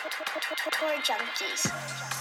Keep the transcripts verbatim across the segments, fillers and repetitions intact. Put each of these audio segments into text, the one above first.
Tour Junkies.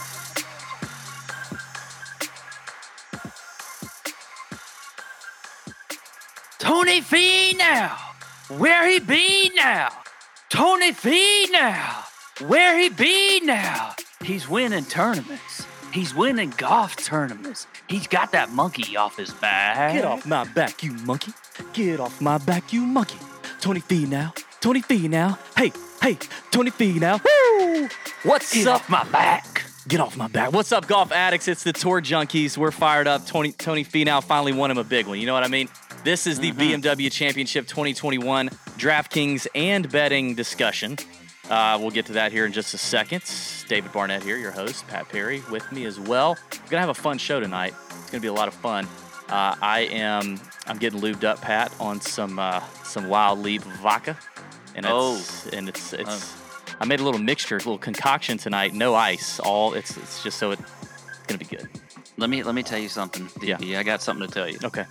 Tony Finau, where he be now? Tony Finau, where he be now? He's winning tournaments. He's winning golf tournaments. He's got that monkey off his back. Get off my back, you monkey. Get off my back, you monkey. Tony Finau, Tony Finau. Hey, hey, Tony Finau. Woo! What's Get up? off my back. Get off my back. What's up, golf addicts? It's the Tour Junkies. We're fired up. Tony Tony Finau finally won him a big one. You know what I mean? This is the mm-hmm. B M W Championship twenty twenty-one DraftKings and betting discussion. Uh, we'll get to that here in just a second. David Barnett here, your host. Pat Perry with me as well. We're going to have a fun show tonight. It's going to be a lot of fun. Uh, I am I'm getting lubed up, Pat, on some uh, some Wild Leap vodka. And it's, oh. And it's it's. Oh. I made a little mixture, a little concoction tonight. No ice. All it's it's just so it, it's going to be good. Let me let me tell you something, D B. Yeah. I got something to tell you. Okay.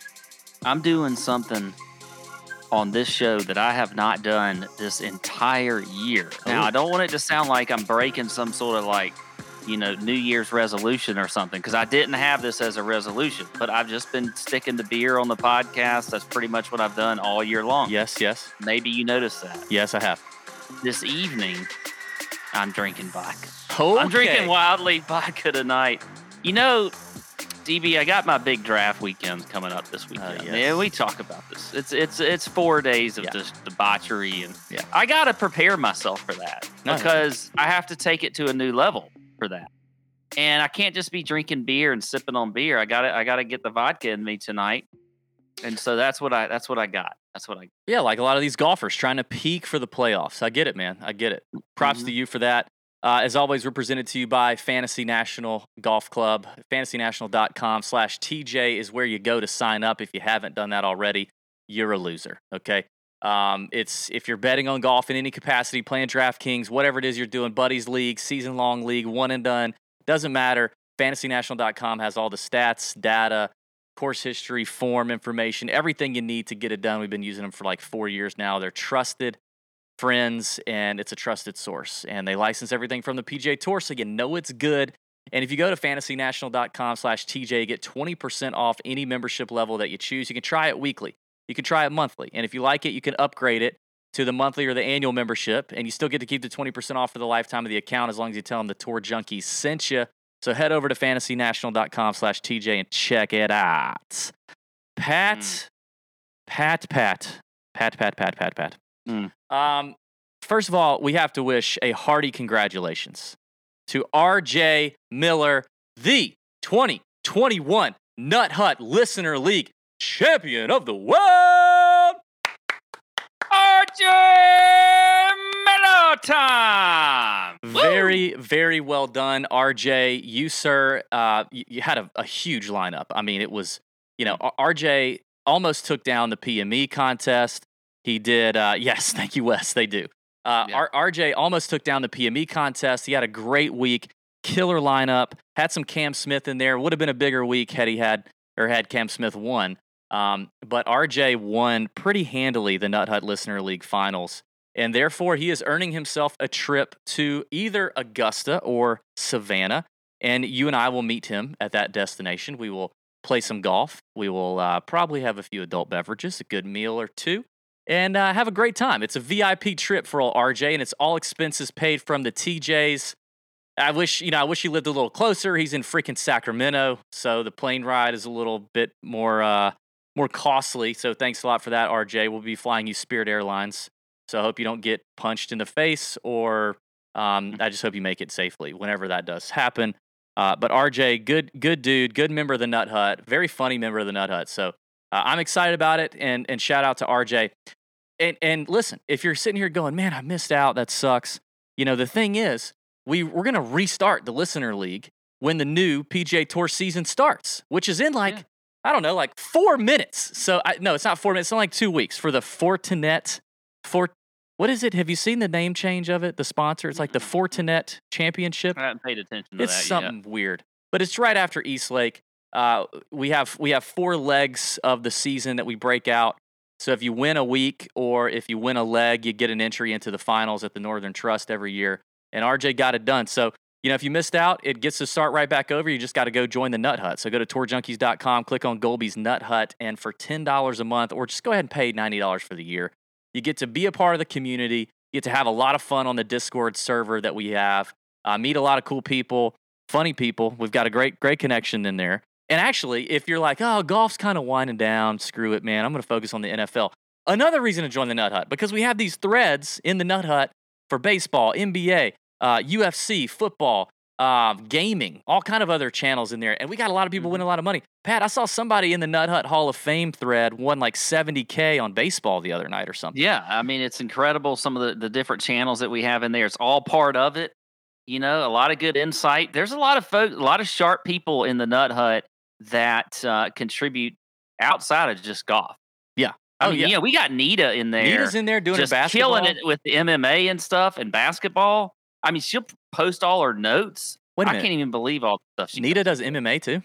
I'm doing something on this show that I have not done this entire year. Now, Ooh. I don't want it to sound like I'm breaking some sort of like, you know, New Year's resolution or something, because I didn't have this as a resolution, but I've just been sticking to beer on the podcast. That's pretty much what I've done all year long. Yes, yes. Maybe you noticed that. Yes, I have. This evening, I'm drinking vodka. Okay. I'm drinking Wild Leap vodka tonight. You know, D B, I got my big draft weekend coming up this weekend. Uh, yes. Yeah, we talk about this. It's it's it's four days of yeah. just debauchery, and yeah. I got to prepare myself for that because I have to take it to a new level for that. And I can't just be drinking beer and sipping on beer. I got to I got to get the vodka in me tonight. And so that's what I that's what I got. That's what I got. Yeah, like a lot of these golfers trying to peak for the playoffs. I get it, man. I get it. Props mm-hmm. to you for that. Uh, as always, we're presented to you by Fantasy National Golf Club. fantasynational.com slash TJ is where you go to sign up. If you haven't done that already, you're a loser, okay? Um, it's if you're betting on golf in any capacity, playing DraftKings, whatever it is you're doing, buddies league, season-long league, one and done, doesn't matter. fantasy national dot com has all the stats, data, course history, form information, everything you need to get it done. We've been using them for like four years now. They're trusted friends, and it's a trusted source, and they license everything from the P G A Tour, so you know it's good. And if you go to fantasynational.com slash TJ, get twenty percent off any membership level that you choose. You can try it weekly. You can try it monthly, and if you like it, you can upgrade it to the monthly or the annual membership, and you still get to keep the twenty percent off for the lifetime of the account as long as you tell them the Tour Junkies sent you. So head over to fantasynational.com slash TJ and check it out. Pat, mm. Pat, Pat, Pat, Pat, Pat, Pat, Pat. Mm. Um, first of all, we have to wish a hearty congratulations to R J Miller, the twenty twenty-one Nut Hut Listener League champion of the world. R J Miller time. Very, very well done, R J. You, sir, uh, you, you had a, a huge lineup. I mean, it was, you know, R J almost took down the P M E contest. He did, uh, yes, thank you, Wes, they do. Uh, yeah. R J almost took down the P M E contest. He had a great week, killer lineup, had some Cam Smith in there. Would have been a bigger week had he had, or had Cam Smith won. Um, but R J won pretty handily the Nut Hut Listener League Finals, and therefore he is earning himself a trip to either Augusta or Savannah, and you and I will meet him at that destination. We will play some golf. We will uh, probably have a few adult beverages, a good meal or two, and uh, have a great time. It's a V I P trip for old R J, and it's all expenses paid from the T Js. I wish, you know, I wish he lived a little closer. He's in freaking Sacramento, so the plane ride is a little bit more uh, more costly. So thanks a lot for that, R J. We'll be flying you Spirit Airlines, so I hope you don't get punched in the face, or um, I just hope you make it safely whenever that does happen. Uh, but R J, good good dude, good member of the Nut Hut, very funny member of the Nut Hut. So uh, I'm excited about it, and and shout out to R J. And and listen, if you're sitting here going, man, I missed out, that sucks. You know, the thing is, we we're gonna restart the Listener League when the new P G A Tour season starts, which is in like yeah. I don't know, like four minutes. So I, no, it's not four minutes. It's in like two weeks for the Fortinet. Fort, what is it? Have you seen the name change of it? The sponsor? It's like the Fortinet Championship. I haven't paid attention to it's that. It's something yet. weird, but it's right after Eastlake. Uh, we have we have four legs of the season that we break out. So if you win a week or if you win a leg, you get an entry into the finals at the Northern Trust every year. and R J got it done. So, you know, if you missed out, it gets to start right back over. You just got to go join the Nut Hut. So go to tour junkies dot com, click on Golby's Nut Hut, and for ten dollars a month, or just go ahead and pay ninety dollars for the year, you get to be a part of the community. You get to have a lot of fun on the Discord server that we have, uh, meet a lot of cool people, funny people. We've got a great, great connection in there. And actually, if you're like, oh, golf's kind of winding down, screw it, man, I'm going to focus on the N F L. Another reason to join the Nut Hut, because we have these threads in the Nut Hut for baseball, N B A, uh, U F C, football, uh, gaming, all kind of other channels in there. And we got a lot of people winning a lot of money. Pat, I saw somebody in the Nut Hut Hall of Fame thread won like seventy K on baseball the other night or something. Yeah, I mean, it's incredible, some of the, the different channels that we have in there. It's all part of it. You know, a lot of good insight. There's a lot of folk, a lot of sharp people in the Nut Hut that uh, contribute outside of just golf. Yeah. I Oh, mean, yeah. yeah, we got Nita in there. Nita's in there doing her just basketball. killing it with the M M A and stuff and basketball. I mean, she'll post all her notes. Wait a I minute. can't even believe all the stuff she Nita does. does M M A too?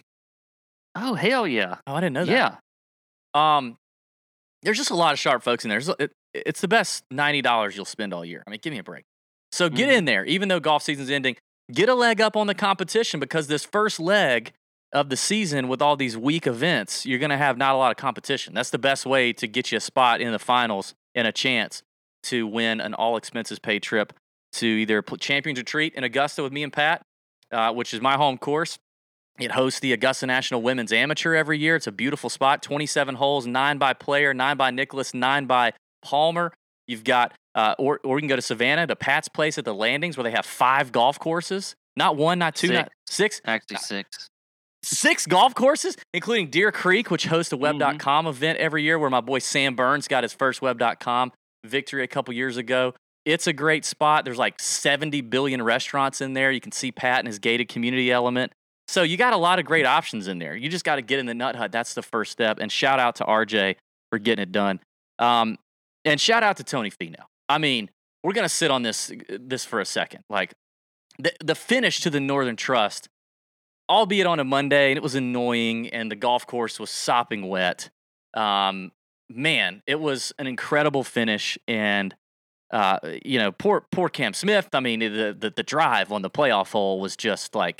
Oh, hell yeah. Oh, I didn't know that. Yeah. Um, there's just a lot of sharp folks in there. It's, it, it's the best ninety dollars you'll spend all year. I mean, give me a break. So get Mhm. in there, even though golf season's ending. Get a leg up on the competition, because this first leg of the season with all these week events, you're going to have not a lot of competition. That's the best way to get you a spot in the finals and a chance to win an all-expenses-paid trip to either pl- Champions Retreat in Augusta with me and Pat, uh, which is my home course. It hosts the Augusta National Women's Amateur every year. It's a beautiful spot, twenty-seven holes, nine by Player, nine by Nicholas, nine by Palmer. You've got, uh, or, or you can go to Savannah, to Pat's place at the Landings, where they have five golf courses. Not one, not two, Six. not six. Actually, six. Six golf courses, including Deer Creek, which hosts a web dot com event every year, where my boy Sam Burns got his first web dot com victory a couple years ago. It's a great spot. There's like seventy billion restaurants in there. You can see Pat and his gated community element. So you got a lot of great options in there. You just got to get in the Nut Hut. That's the first step. And shout out to R J for getting it done. Um, and shout out to Tony Finau. I mean, we're going to sit on this this for a second. Like, the, the finish to the Northern Trust, albeit on a Monday, and it was annoying, and the golf course was sopping wet. Um, man, it was an incredible finish. And, uh, you know, poor poor Cam Smith. I mean, the, the the drive on the playoff hole was just like,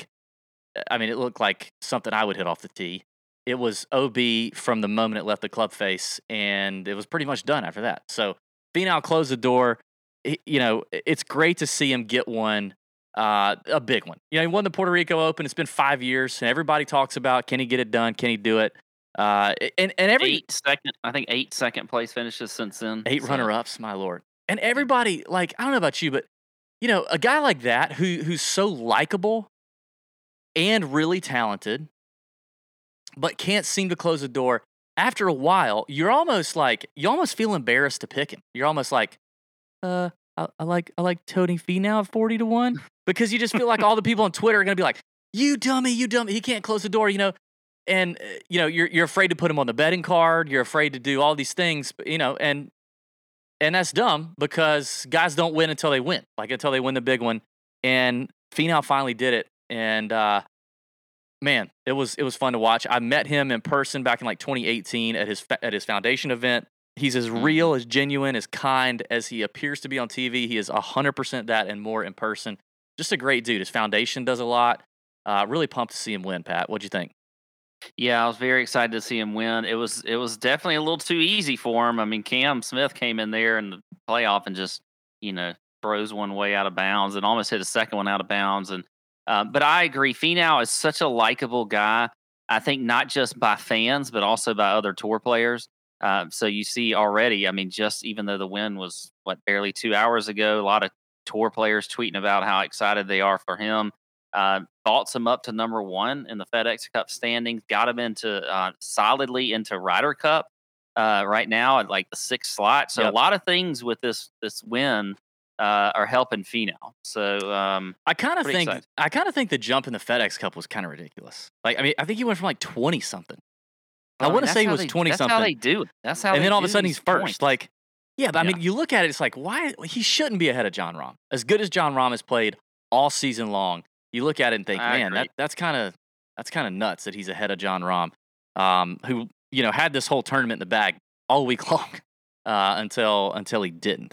I mean, it looked like something I would hit off the tee. It was O B from the moment it left the club face, and it was pretty much done after that. So Finau closed the door. It, you know, it's great to see him get one, uh, a big one. You know, he won the Puerto Rico Open. It's been five years, and everybody talks about, can he get it done? Can he do it? Uh, and and every Eight second, I think eight second place finishes since then. eight so. runner-ups, my lord. And everybody, like, I don't know about you, but you know, a guy like that who who's so likable and really talented, but can't seem to close the door. After a while, you're almost like, you almost feel embarrassed to pick him. You're almost like, uh, I, I like I like Tony Finau at forty to one, because you just feel like all the people on Twitter are gonna be like, you dummy, you dummy, he can't close the door, you know. And uh, you know, you're you're afraid to put him on the betting card. You're afraid to do all these things, you know, and and that's dumb, because guys don't win until they win, like until they win the big one. And Finau finally did it, and uh, man, it was it was fun to watch. I met him in person back in like twenty eighteen at his at his foundation event. He's as real, as genuine, as kind as he appears to be on T V. He is one hundred percent that and more in person. Just a great dude. His foundation does a lot. Uh, really pumped to see him win, Pat. What'd you think? Yeah, I was very excited to see him win. It was it was definitely a little too easy for him. I mean, Cam Smith came in there in the playoff and just, you know, throws one way out of bounds and almost hit a second one out of bounds. And uh, but I agree, Finau is such a likable guy. I think not just by fans, but also by other tour players. Uh, so you see already, I mean, just even though the win was, what, barely two hours ago, a lot of tour players tweeting about how excited they are for him. Uh, vaults him up to number one in the FedEx Cup standings, got him into uh, solidly into Ryder Cup uh, right now at like the sixth slot. So Yep. a lot of things with this this win uh, are helping Finau. So um, I kind of Pretty think excited. I kind of think the jump in the FedEx Cup was kind of ridiculous. Like, I mean, I think he went from like twenty something. I mean, want to that's say he how was they- twenty That's something. how they do it. That's how. And they then all of a do sudden these he's first. points. Like, yeah, but I Yeah. mean, you look at it, it's like, why he shouldn't be ahead of John Rahm. As good as John Rahm has played all season long, you look at it and think, I man, agree. that that's kind of that's kind of nuts that he's ahead of John Rahm, um, who you know had this whole tournament in the bag all week long uh, until until he didn't.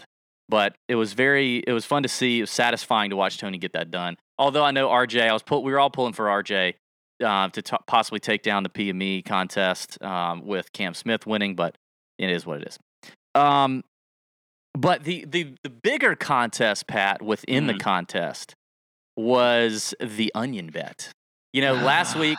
But it was very, it was fun to see. It was satisfying to watch Tony get that done. Although I know R J, I was pull, we were all pulling for R J uh, to t- possibly take down the P M E contest um, with Cam Smith winning, but it is what it is. Um, but the, the the bigger contest, Pat, within mm. the contest was the onion bet. You know, last week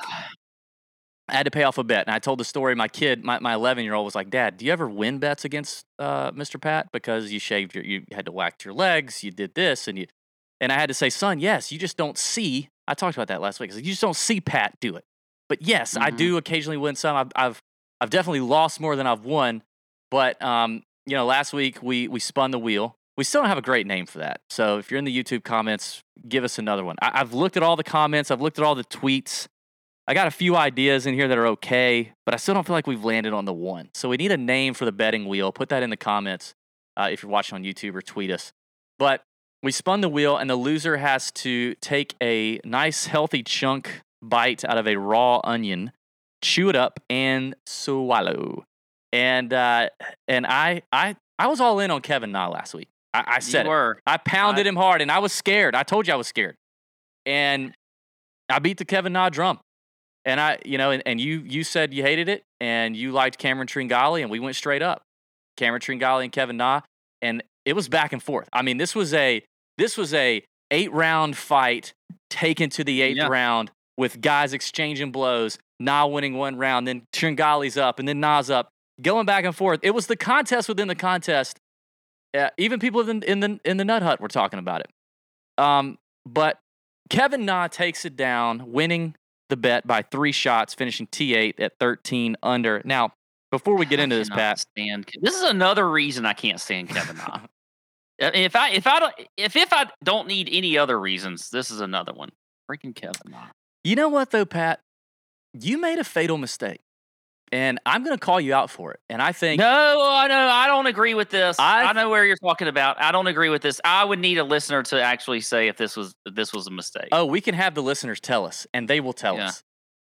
I had to pay off a bet, and I told the story. My kid, my my eleven-year-old, was like, "Dad, do you ever win bets against uh, Mister Pat because you shaved your, you had to wax your legs, you did this, and you." And I had to say, "Son, yes, you just don't see." I talked about that last week. I said, "You just don't see Pat do it." But yes, mm-hmm. I do occasionally win some. I've, I've I've definitely lost more than I've won. But um, you know, last week we we spun the wheel. We still don't have a great name for that. So if you're in the YouTube comments, give us another one. I, I've looked at all the comments. I've looked at all the tweets. I got a few ideas in here that are okay, but I still don't feel like we've landed on the one. So we need a name for the betting wheel. Put that in the comments uh, if you're watching on YouTube, or tweet us. But we spun the wheel, and the loser has to take a nice, healthy chunk bite out of a raw onion, chew it up, and swallow. And uh, and I I I was all in on Kevin Na last week. I, I said you were. It. I pounded I... him hard, and I was scared. I told you I was scared. And I beat the Kevin Na drum. And I, you know, and, and you you said you hated it, and you liked Cameron Tringali, and we went straight up. Cameron Tringali and Kevin Na, and it was back and forth. I mean, this was a this was a eight round fight taken to the eighth yeah. round with guys exchanging blows. Na winning one round, then Tringali's up, and then Na's up, going back and forth. It was the contest within the contest. Uh, even people in, in the in the Nut Hut were talking about it. Um, but Kevin Na takes it down, winning the bet by three shots, finishing T eight at thirteen under. Now, before we get into this, Pat, stand, this is another reason I can't stand Kevin Na. if I if I don't if if I don't need any other reasons, this is another one. Freaking Kevin Na. You know what though, Pat? You made a fatal mistake, and I'm going to call you out for it. And I think no, I know I don't agree with this. I, I know where you're talking about. I don't agree with this. I would need a listener to actually say if this was if this was a mistake. Oh, we can have the listeners tell us, and they will tell yeah. us.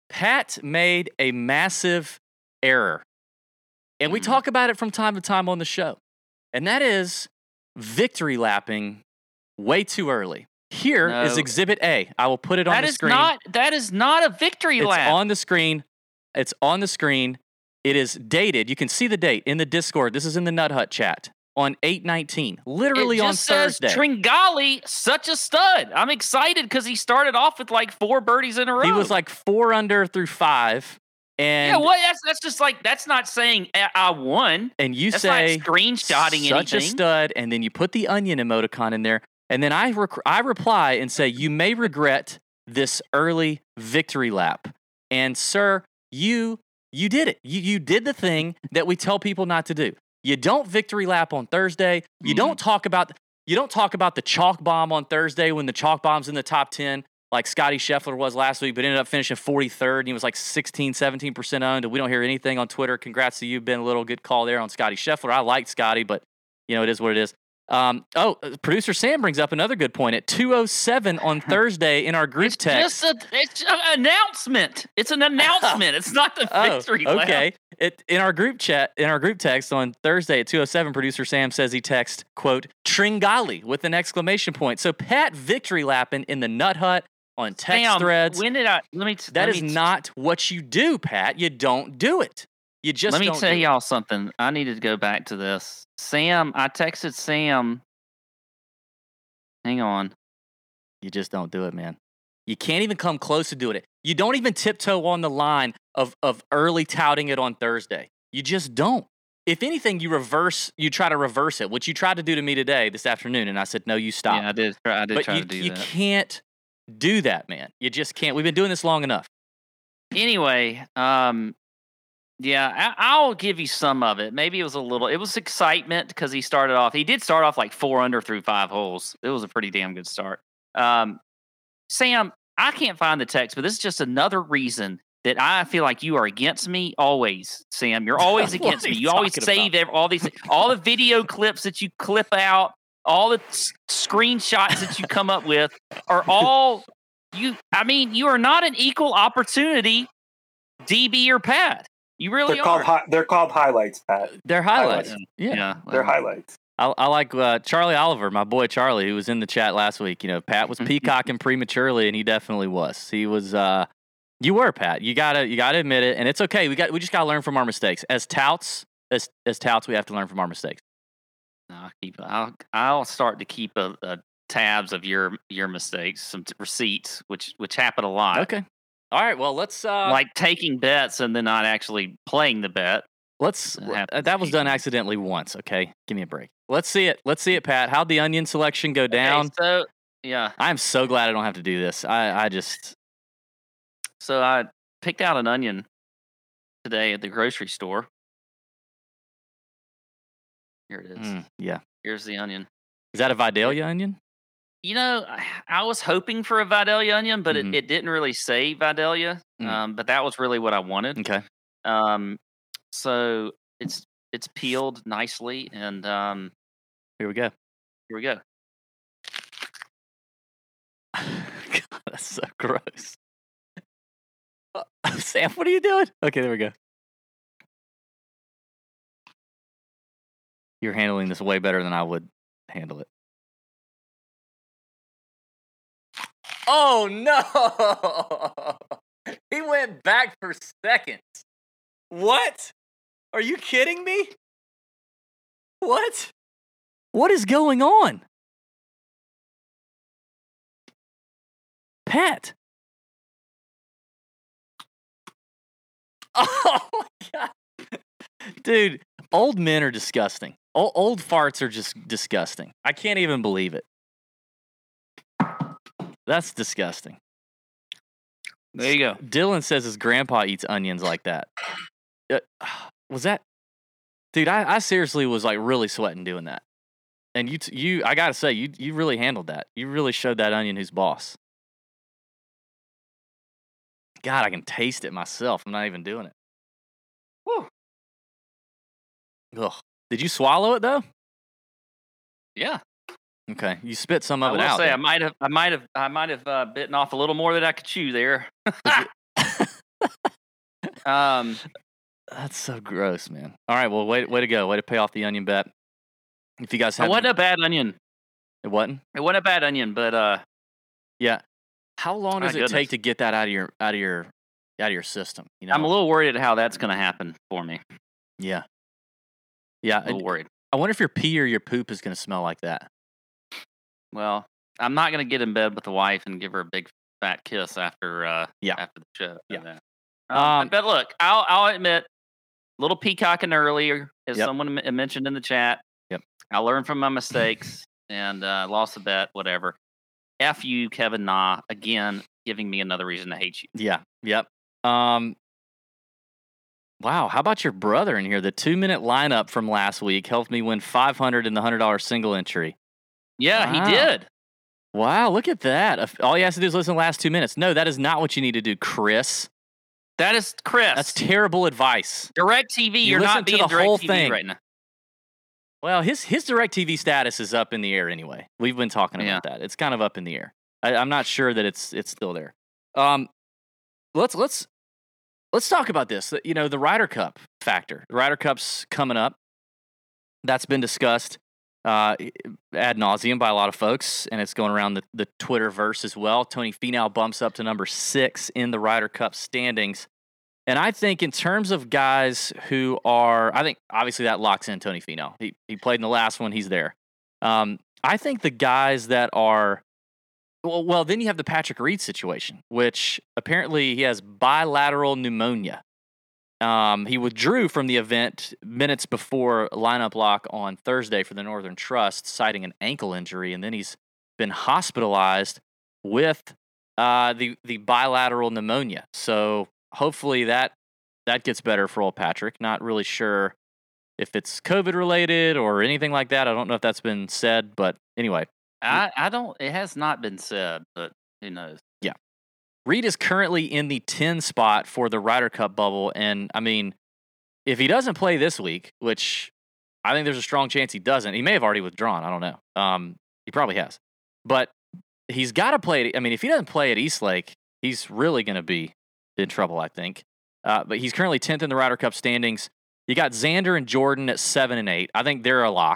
Pat made a massive error, and mm-hmm. we talk about it from time to time on the show, and that is victory lapping way too early. Here no. is Exhibit A. I will put it on that the is screen. Not, that is not a victory it's lap. It's on the screen. It's on the screen. It is dated. You can see the date in the Discord. This is in the Nut Hut chat on eight nineteen. Literally it on just says Thursday. Tringali, such a stud. I'm excited because he started off with like four birdies in a row. He was like four under through five. And yeah, what? That's that's just like that's not saying I won. And you that's say not screenshotting such anything. a stud, and then you put the onion emoticon in there, and then I rec- I reply and say you may regret this early victory lap. And sir, you you did it. You you did the thing that we tell people not to do. You don't victory lap on Thursday. You mm. don't talk about you don't talk about the chalk bomb on Thursday when the chalk bomb's in the top ten. Like Scotty Scheffler was last week, but ended up finishing forty-third, and he was like sixteen, seventeen percent owned, and we don't hear anything on Twitter. Congrats to you, Ben. A little good call there on Scotty Scheffler. I liked Scotty, but, you know, it is what it is. Um, oh, producer Sam brings up another good point. At two oh seven on Thursday in our group it's text. Just a, it's an announcement. It's an announcement. It's not the victory oh, lap. Okay. It, in our group chat, in our group text on Thursday at two oh seven, producer Sam says he texted, quote, Tringali with an exclamation point. So Pat victory lapping in the Nut Hut. On text Sam, threads. When did I? Let me. T- that let is me t- not what you do, Pat. You don't do it. You just. Let me don't tell do y'all it. something. I needed to go back to this. Sam, I texted Sam. Hang on. You just don't do it, man. You can't even come close to doing it. You don't even tiptoe on the line of of early touting it on Thursday. You just don't. If anything, you reverse. You try to reverse it, which you tried to do to me today, this afternoon, and I said, "No, you stop." Yeah, I did. I did but try you, to do you that. You can't. Do that, man. You just can't. We've been doing this long enough. Anyway, um, yeah, I, I'll give you some of it. Maybe it was a little. It was excitement because he started off. He did start off like four under through five holes. It was a pretty damn good start. Um, Sam, I can't find the text, but this is just another reason that I feel like you are against me. Always, Sam. You're always against me. You always save every, all these, all the video clips that you clip out. All the s- screenshots that you come up with are all you. I mean, you are not an equal opportunity D B or Pat. You really they're are. Called hi- they're called highlights, Pat. They're highlights. highlights. Yeah. yeah. They're highlights. I, I like uh, Charlie Oliver, my boy Charlie, who was in the chat last week. You know, Pat was peacocking prematurely, and he definitely was. He was. Uh, you were, Pat. You gotta, you gotta admit it, and it's okay. We got, we just gotta learn from our mistakes. As touts, as as touts, we have to learn from our mistakes. I'll keep. I'll I'll start to keep a, a tabs of your your mistakes, some t- receipts, which which happen a lot. Okay. All right. Well, let's uh, like taking bets and then not actually playing the bet. Let's. Uh, that was done accidentally once. Okay, give me a break. Let's see it. Let's see it, Pat. How'd the onion selection go down? Okay, so yeah, I'm so glad I don't have to do this. I I just. So I picked out an onion today at the grocery store. Here it is. Mm, yeah. Here's the onion. Is that a Vidalia onion? You know, I, I was hoping for a Vidalia onion, but Mhm. it, it didn't really say Vidalia. Mm. Um, but that was really what I wanted. Okay. Um, so it's it's peeled nicely, and um, Here we go. here we go. God, that's so gross. Uh, Sam, what are you doing? Okay, there we go. You're handling this way better than I would handle it. Oh, no! He went back for seconds. What? Are you kidding me? What? What is going on? Pat. Oh, my God. Dude, old men are disgusting. O- old farts are just disgusting. I can't even believe it. That's disgusting. There you go. Dylan says his grandpa eats onions like that. Uh, was that, dude? I, I seriously was like really sweating doing that. And you, t- you, I gotta say, you, you really handled that. You really showed that onion who's boss. God, I can taste it myself. I'm not even doing it. Woo. Ugh. Did you swallow it though? Yeah. Okay, you spit some of I it will out. say then. I might have I might have I might have uh, bitten off a little more than I could chew there. um, That's so gross, man. All right, well, way, way to go. Way to pay off the onion bet. If you guys it have wasn't a bad onion. it wasn't? It wasn't a bad onion, but uh, Yeah. How long My does it goodness. take to get that out of your out of your out of your system? You know? I'm a little worried at how that's going to happen for me. Yeah. Yeah. A little I, worried. I wonder if your pee or your poop is going to smell like that. Well, I'm not going to get in bed with the wife and give her a big fat kiss after uh Yeah. after the show. Yeah. That. Um, Um, but look, I'll I'll admit, little peacocking earlier, as Yep. someone m- mentioned in the chat. Yep. I learned from my mistakes and uh, lost a bet. Whatever. F you, Kevin Na, again, giving me another reason to hate you. Yeah. Yep. Um. Wow. How about your brother in here? The two minute lineup from last week helped me win five hundred in the hundred dollar single entry. Yeah, Wow. he did. Wow. Look at that. If- All you have to do is listen to the last two minutes. No, that is not what you need to do, Chris. That is Chris. That's terrible advice. Direct T V. You You're listen not to being the whole Direct T V thing. right now. Well, his his DirecTV status is up in the air anyway. We've been talking about that. It's kind of up in the air. I, I'm not sure that it's it's still there. Um, let's let's let's talk about this. You know, the Ryder Cup factor. The Ryder Cup's coming up. That's been discussed uh, ad nauseum by a lot of folks, and it's going around the, the Twitterverse as well. Tony Finau bumps up to number six in the Ryder Cup standings. And I think in terms of guys who are, I think obviously that locks in Tony Finau. He he played in the last one. He's there. Um, I think the guys that are, well, well, then you have the Patrick Reed situation, which apparently he has bilateral pneumonia. Um, he withdrew from the event minutes before lineup lock on Thursday for the Northern Trust, citing an ankle injury, and then he's been hospitalized with uh, the the bilateral pneumonia. So hopefully that that gets better for old Patrick. Not really sure if it's COVID related or anything like that. I don't know if that's been said, but anyway. I, I don't. It has not been said, but who knows? Yeah. Reed is currently in the ten spot for the Ryder Cup bubble. And I mean, if he doesn't play this week, which I think there's a strong chance he doesn't, he may have already withdrawn. I don't know. Um, he probably has. But he's got to play. I mean, if he doesn't play at Eastlake, he's really going to be in trouble, I think. Uh, but he's currently tenth in the Ryder Cup standings. You got Xander and Jordan at seven and eight. I think they're a lock.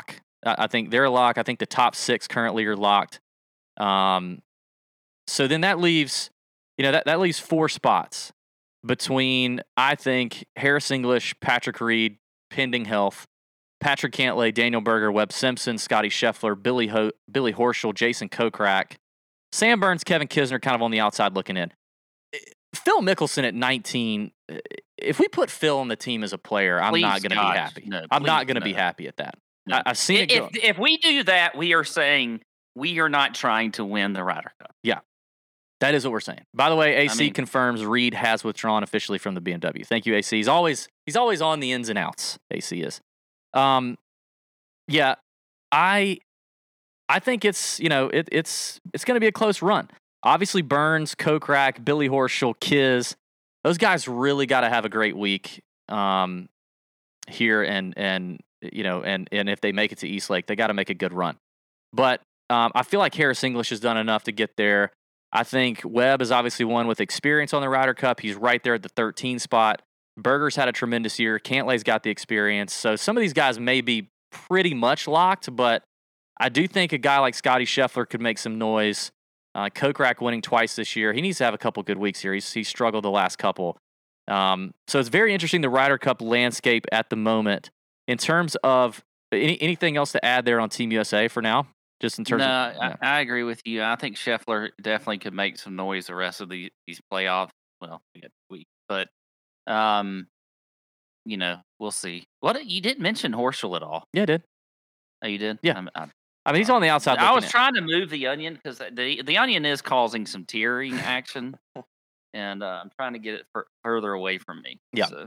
I, I think they're locked. I think the top six currently are locked. Um, so then that leaves, you know, that, that leaves four spots between, I think, Harris English, Patrick Reed, pending health, Patrick Cantlay, Daniel Berger, Webb Simpson, Scotty Scheffler, Billy Ho- Billy Horschel, Jason Kokrak, Sam Burns, Kevin Kisner kind of on the outside looking in. Phil Mickelson at nineteen, if we put Phil on the team as a player, I'm Please, not going to be God, happy. no, I'm not please, going to no. be happy at that. No. I, I've seen it go. If, if we do that, we are saying we are not trying to win the Ryder Cup. Yeah, that is what we're saying. By the way, A C I mean, confirms Reed has withdrawn officially from the B M W. Thank you, A C. He's always he's always on the ins and outs. A C is. Um, yeah, I I think it's you know it, it's it's going to be a close run. Obviously, Burns, Kokrak, Billy Horschel, Kiz, those guys really got to have a great week um, here, and and you know, and and if they make it to East Lake, they got to make a good run. But um, I feel like Harris English has done enough to get there. I think Webb is obviously one with experience on the Ryder Cup. He's right there at the thirteen spot. Berger's had a tremendous year. Cantlay's got the experience. So some of these guys may be pretty much locked, but I do think a guy like Scotty Scheffler could make some noise. Uh, Kokrak winning twice this year. He needs to have a couple good weeks here. He's, he's struggled the last couple. Um, so it's very interesting, the Ryder Cup landscape at the moment. In terms of any, anything else to add there on Team U S A for now? Just in terms no, of. Yeah. I, I agree with you. I think Scheffler definitely could make some noise the rest of the, these playoffs. Well, we got a week, but um, you know, we'll see. What you didn't mention Horschel at all? Yeah, I did. Oh, you did? Yeah. I'm, I'm, I mean, he's on the outside. I was in. trying to move the onion because the the onion is causing some tearing action, and uh, I'm trying to get it f- further away from me. Yeah. So.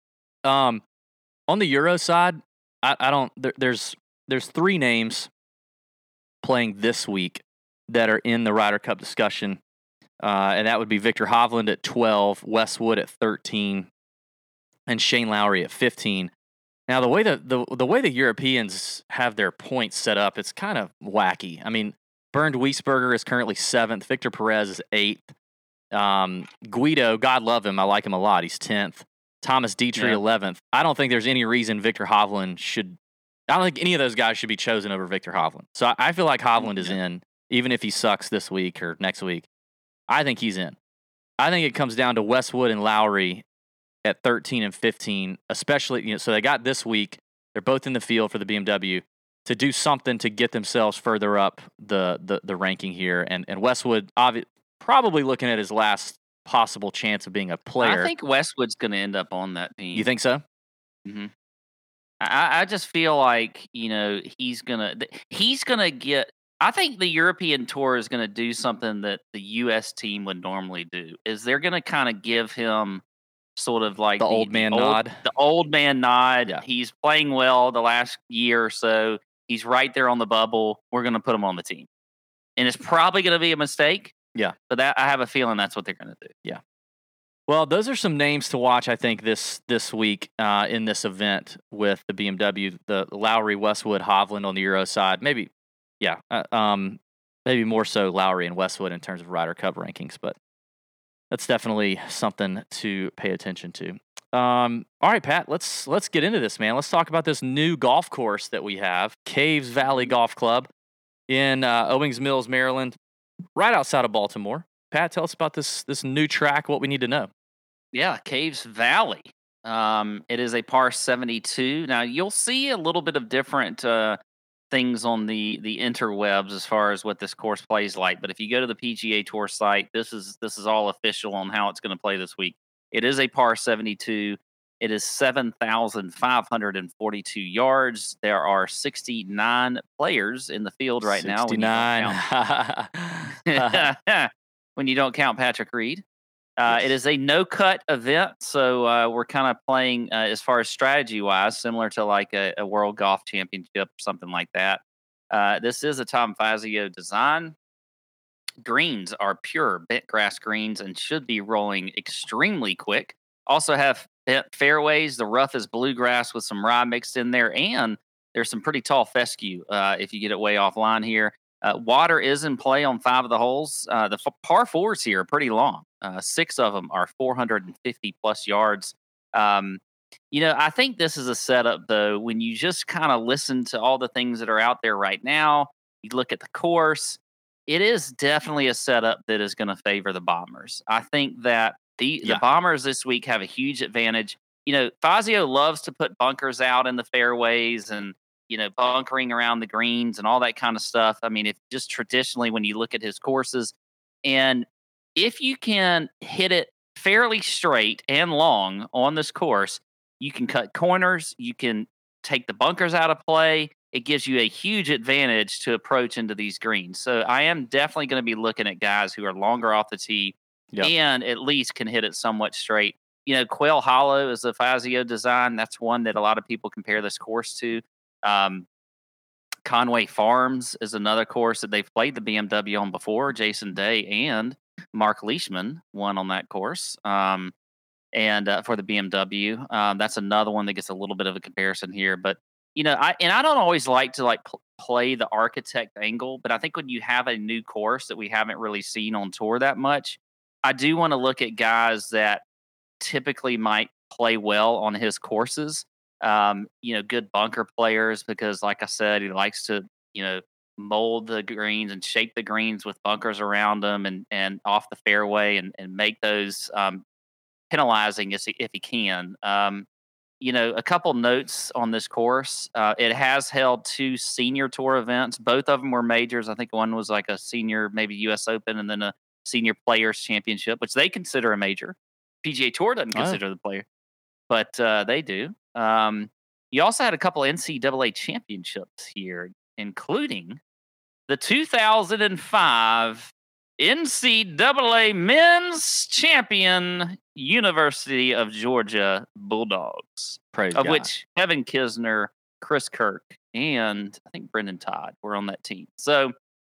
Um, on the Euro side, I, I don't. There, there's there's three names playing this week that are in the Ryder Cup discussion, uh, and that would be Victor Hovland at twelve, Westwood at thirteen, and Shane Lowry at fifteen. Now, the way the, the the way the Europeans have their points set up, it's kind of wacky. I mean, Bernd Wiesberger is currently seventh. Victor Perez is eighth. Um, Guido, God love him, I like him a lot. He's tenth. Thomas Dietrich, eleventh. I don't think there's any reason Victor Hovland should. I don't think any of those guys should be chosen over Victor Hovland. So I, I feel like Hovland is yeah. in, even if he sucks this week or next week. I think he's in. I think it comes down to Westwood and Lowry at thirteen and fifteen, especially, you know, so they got this week. They're both in the field for the B M W to do something to get themselves further up the the, the ranking here. And and Westwood obvi- probably looking at his last possible chance of being a player. I think Westwood's going to end up on that team. You think so? Mm-hmm. I, I just feel like, you know, he's gonna he's gonna get. I think the European Tour is going to do something that the U S team would normally do. Is they're going to kind of give him sort of like the, the old man old, nod. The old man nod. Yeah. He's playing well the last year or so. He's right there on the bubble. We're going to put him on the team, and it's probably going to be a mistake. Yeah, but that I have a feeling that's what they're going to do. Yeah. Well, those are some names to watch, I think, this this week uh, in this event with the B M W, the Lowry, Westwood, Hovland on the Euro side. Maybe, yeah, uh, um, maybe more so Lowry and Westwood in terms of Ryder Cup rankings, but that's definitely something to pay attention to. Um, all right, Pat, let's let's get into this, man. Let's talk about this new golf course that we have, Caves Valley Golf Club in uh, Owings Mills, Maryland, right outside of Baltimore. Pat, tell us about this this new track, what we need to know. Yeah, Caves Valley. Um, it is a par seventy-two. Now, you'll see a little bit of different uh, things on the the interwebs as far as what this course plays like. But if you go to the P G A Tour site, this is this is all official on how it's going to play this week. It is a par seventy-two. It is seven thousand five hundred forty-two yards. There are sixty-nine players in the field right sixty-nine. now. When you don't count, when you don't count Patrick Reed. Uh, yes. It is a no-cut event, so uh, we're kind of playing, uh, as far as strategy-wise, similar to like a, a World Golf Championship or something like that. Uh, this is a Tom Fazio design. Greens are pure bent grass greens and should be rolling extremely quick. Also have bent fairways. The rough is bluegrass with some rye mixed in there, and there's some pretty tall fescue uh, if you get it way offline here. Uh, water is in play on five of the holes. Uh, the f- par fours here are pretty long. Uh, six of them are four hundred fifty plus yards. Um, you know, I think this is a setup, though, when you just kind of listen to all the things that are out there right now, you look at the course, it is definitely a setup that is going to favor the Bombers. I think that the, Yeah. the Bombers this week have a huge advantage. You know, Fazio loves to put bunkers out in the fairways and, you know, bunkering around the greens and all that kind of stuff. I mean, if just traditionally when you look at his courses, and if you can hit it fairly straight and long on this course, you can cut corners, you can take the bunkers out of play. It gives you a huge advantage to approach into these greens. So I am definitely going to be looking at guys who are longer off the tee Yep. and at least can hit it somewhat straight. You know, Quail Hollow is the Fazio design. That's one that a lot of people compare this course to. Um, Conway Farms is another course that they've played the B M W on before. Jason Day and Mark Leishman won on that course. Um, and uh, for the B M W, um, that's another one that gets a little bit of a comparison here. But you know, I and I don't always like to like pl- play the architect angle, but I think when you have a new course that we haven't really seen on tour that much, I do want to look at guys that typically might play well on his courses. Um, you know, good bunker players because, like I said, he likes to you know mold the greens and shape the greens with bunkers around them and and off the fairway and and make those um, penalizing if he, if he can. Um, you know, a couple notes on this course. Uh, it has held two senior tour events. Both of them were majors. I think one was like a senior, maybe U S Open, and then a senior players championship, which they consider a major. P G A Tour doesn't Oh. consider the player, but uh, they do. Um, you also had a couple N C double A championships here, including the two thousand five N C double A Men's Champion University of Georgia Bulldogs, Praise of God. which Kevin Kisner, Chris Kirk, and I think Brendan Todd were on that team. So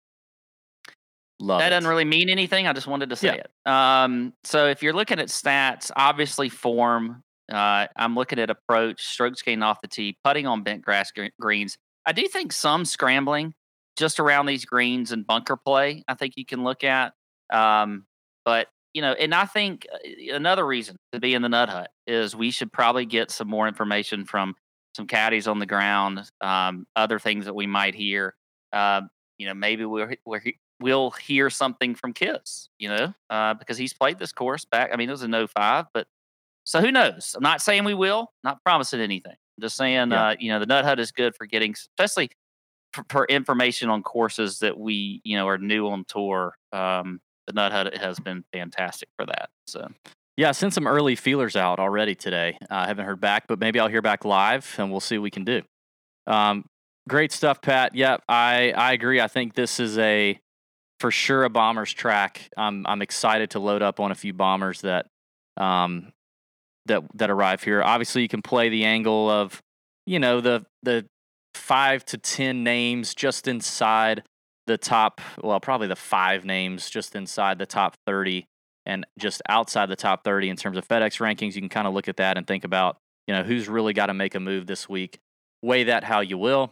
Love that it. doesn't really mean anything. I just wanted to say Yeah. it. Um, so if you're looking at stats, obviously form. Uh, I'm looking at approach, strokes gained off the tee, putting on bent grass gre- greens. I do think some scrambling just around these greens and bunker play. I think you can look at. Um, but you know, and I think uh, another reason to be in the Nut Hut is we should probably get some more information from some caddies on the ground, um, other things that we might hear. Uh, you know, maybe we're we're we'll hear something from Kiss, you know, uh, because he's played this course back. I mean, it was in oh five, but so who knows? I'm not saying we will, not promising anything. I'm just saying, Yeah. uh, you know, the Nut Hut is good for getting, especially for, for information on courses that we, you know, are new on tour. Um, the Nut Hut has been fantastic for that. So, Yeah, I sent some early feelers out already today. I uh, haven't heard back, but maybe I'll hear back live, and we'll see what we can do. Um, great stuff, Pat. Yep, I, I agree. I think this is a for sure a Bombers track. I'm I'm excited to load up on a few Bombers that um that that arrive here. Obviously, you can play the angle of you know the the five to ten names just inside the top. Well, probably the five names just inside the top thirty. And just outside the top thirty in terms of FedEx rankings, you can kind of look at that and think about, you know, who's really got to make a move this week. Weigh that how you will.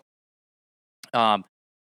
Um,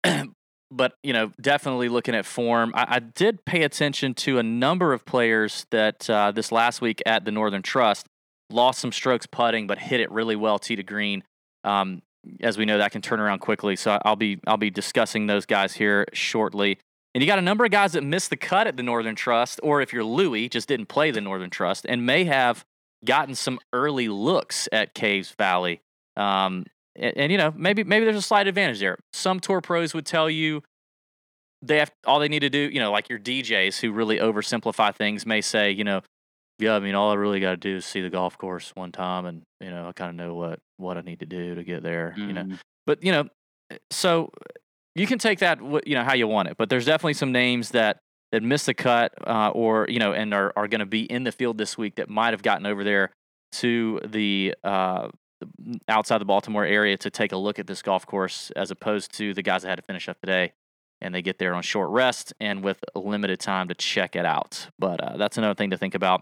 but, you know, definitely looking at form. I, I did pay attention to a number of players that uh, this last week at the Northern Trust lost some strokes putting, but hit it really well tee to green. Um, as we know, that can turn around quickly. So I'll be I'll be discussing those guys here shortly. And you got a number of guys that missed the cut at the Northern Trust, or if you're Louis, just didn't play the Northern Trust, and may have gotten some early looks at Caves Valley. Um, and, and, you know, maybe maybe there's a slight advantage there. Some tour pros would tell you they have all they need to do, you know, like your D Js who really oversimplify things may say, you know, yeah, I mean, all I really got to do is see the golf course one time, and, you know, I kind of know what, what I need to do to get there, mm. you know. But, you know, so you can take that, you know, how you want it, but there's definitely some names that, that missed the cut uh, or, you know, and are, are going to be in the field this week that might have gotten over there to the uh, outside the Baltimore area to take a look at this golf course, as opposed to the guys that had to finish up today and they get there on short rest and with limited time to check it out. But uh, that's another thing to think about.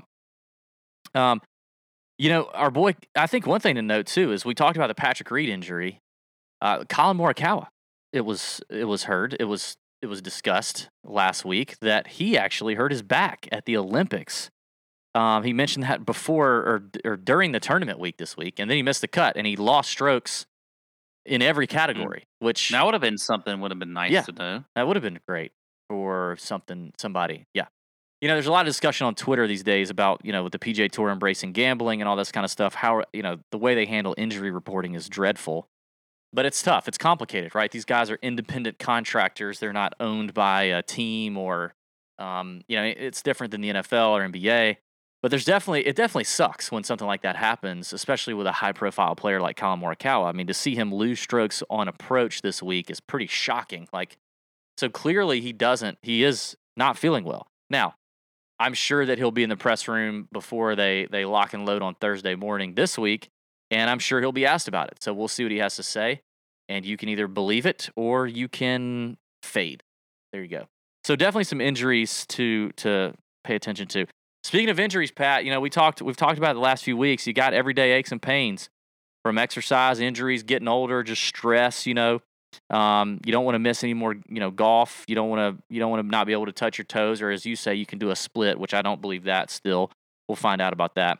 Um, you know, our boy, I think one thing to note too is we talked about the Patrick Reed injury. Uh, Colin Morikawa. It was it was heard, it was it was discussed last week that he actually hurt his back at the Olympics Um, he mentioned that before or or during the tournament week this week, and then he missed the cut, and he lost strokes in every category, mm. which that would have been something. Would have been nice yeah, to know. That would have been great for something somebody. Yeah. You know, there's a lot of discussion on Twitter these days about, you know, with the P G A Tour embracing gambling and all this kind of stuff, how, you know, the way they handle injury reporting is dreadful. But it's tough. It's complicated, right? These guys are independent contractors. They're not owned by a team or, um, you know, it's different than the N F L or N B A. But there's definitely, it definitely sucks when something like that happens, especially with a high-profile player like Colin Morikawa. I mean, to see him lose strokes on approach this week is pretty shocking. Like, so clearly he doesn't, he is not feeling well. Now, I'm sure that he'll be in the press room before they, they lock and load on Thursday morning this week, and I'm sure he'll be asked about it. So we'll see what he has to say, and you can either believe it or you can fade. There you go. So definitely some injuries to to pay attention to. Speaking of injuries, Pat, you know, we talked we've talked about it the last few weeks. You got everyday aches and pains from exercise, injuries, getting older, just stress, you know. Um, you don't want to miss any more, you know, golf. You don't want to, you don't want to not be able to touch your toes, or as you say, you can do a split, which I don't believe that still. We'll find out about that.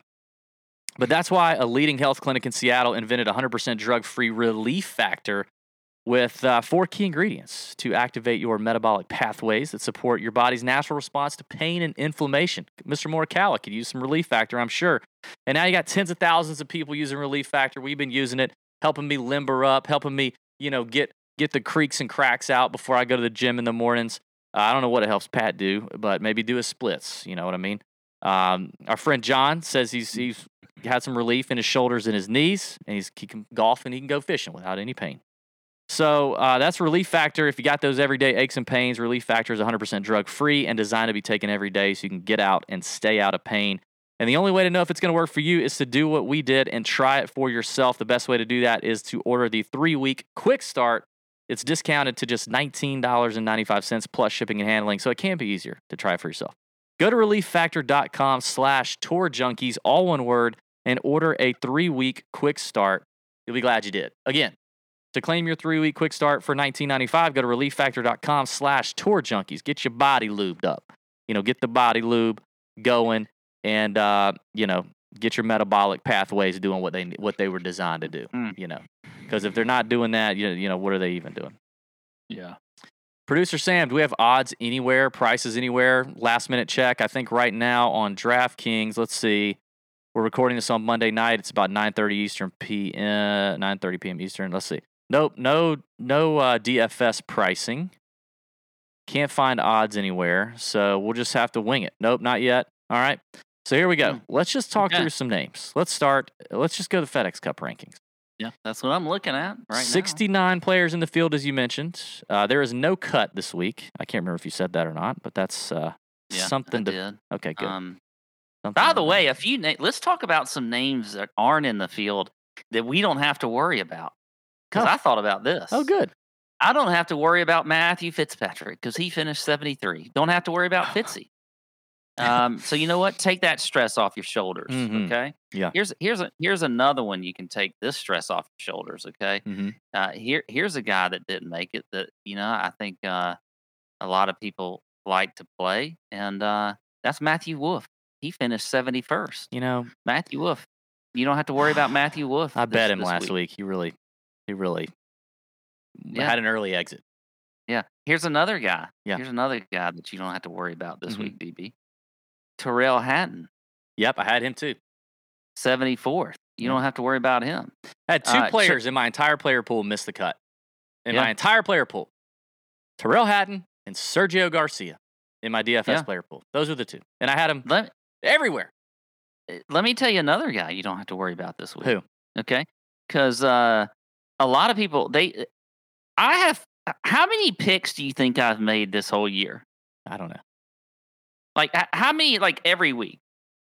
But that's why a leading health clinic in Seattle invented a one hundred percent drug-free Relief Factor with uh, four key ingredients to activate your metabolic pathways that support your body's natural response to pain and inflammation. Mister Morikawa could use some Relief Factor, I'm sure. And now you got tens of thousands of people using Relief Factor. We've been using it, helping me limber up, helping me, you know, get get the creaks and cracks out before I go to the gym in the mornings. Uh, I don't know what it helps Pat do, but maybe do his splits. You know what I mean? Um, our friend John says he's he's had some relief in his shoulders and his knees, and he's he can golf and he can go fishing without any pain. So uh, that's Relief Factor. If you got those everyday aches and pains, Relief Factor is one hundred percent drug-free and designed to be taken every day so you can get out and stay out of pain. And the only way to know if it's going to work for you is to do what we did and try it for yourself. The best way to do that is to order the three-week Quick Start. It's discounted to just nineteen dollars and ninety-five cents plus shipping and handling, so it can be easier to try it for yourself. Go to relieffactor.com slash tour junkies, all one word, and order a three-week Quick Start. You'll be glad you did. Again, to claim your three-week Quick Start for nineteen ninety-five, go to relieffactor.com slash tour junkies. Get your body lubed up. You know, get the body lube going, and uh, you know, get your metabolic pathways doing what they what they were designed to do. Mm. You know, because if they're not doing that, you know, you know, what are they even doing? Yeah. Producer Sam, do we have odds anywhere, prices anywhere? Last minute check. I think right now on DraftKings, let's see. We're recording this on Monday night. It's about nine thirty Eastern P M, nine thirty P M Eastern. Let's see. Nope, no, no uh, D F S pricing. Can't find odds anywhere, so we'll just have to wing it. Nope, not yet. All right. So here we go. Mm. Let's just talk okay. through some names. Let's start. Let's just go to FedEx Cup rankings. Yeah, that's what I'm looking at right sixty-nine now. Players in the field, as you mentioned. Uh, there is no cut this week. I can't remember if you said that or not, but that's uh, yeah, something I to. Did. Okay, good. Um, by the way, a few. Na- let's talk about some names that aren't in the field that we don't have to worry about. Because oh. I thought about this. Oh, good. I don't have to worry about Matthew Fitzpatrick because he finished seventy-three. Don't have to worry about Fitzy. Um, so you know what? Take that stress off your shoulders. Mm-hmm. Okay. Yeah. Here's here's a here's another one you can take this stress off your shoulders. Okay. Mm-hmm. Uh, here here's a guy that didn't make it that you know I think uh, a lot of people like to play, and uh, that's Matthew Wolff. He finished seventy-first. You know, Matthew Wolff. You don't have to worry about Matthew Wolff. I this, bet him this last week. week. He really, he really yeah. had an early exit. Yeah. Here's another guy. Yeah. Here's another guy that you don't have to worry about this mm-hmm. week, B B. Terrell Hatton. Yep, I had him too. seventy-fourth. You yeah. don't have to worry about him. I had two uh, players Ch- in my entire player pool miss the cut. In yeah. my entire player pool. Terrell Hatton and Sergio Garcia in my D F S yeah. player pool. Those are the two. And I had them let, everywhere. Let me tell you another guy you don't have to worry about this week. Who? Okay? Because uh, a lot of people, they, I have, how many picks do you think I've made this whole year? I don't know. Like, how many, like, every week?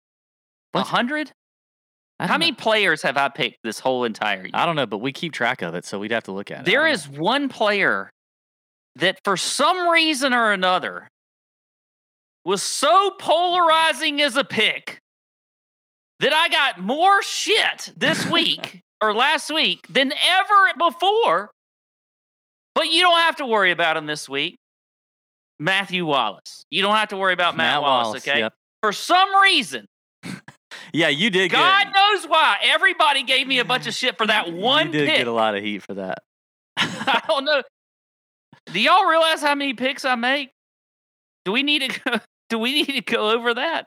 A hundred? How many know. players have I picked this whole entire year? I don't know, but we keep track of it, so we'd have to look at it. There is know. one player that, for some reason or another, was so polarizing as a pick that I got more shit this week or last week than ever before. But you don't have to worry about him this week. Matthew Wallace. You don't have to worry about Matt, Matt Wallace, Wallace, okay? Yep. For some reason, Yeah, you did. God get, knows why. Everybody gave me a bunch of shit for that one You did pick. get a lot of heat for that. I don't know. Do y'all realize how many picks I make? Do we need to go, do we need to go over that?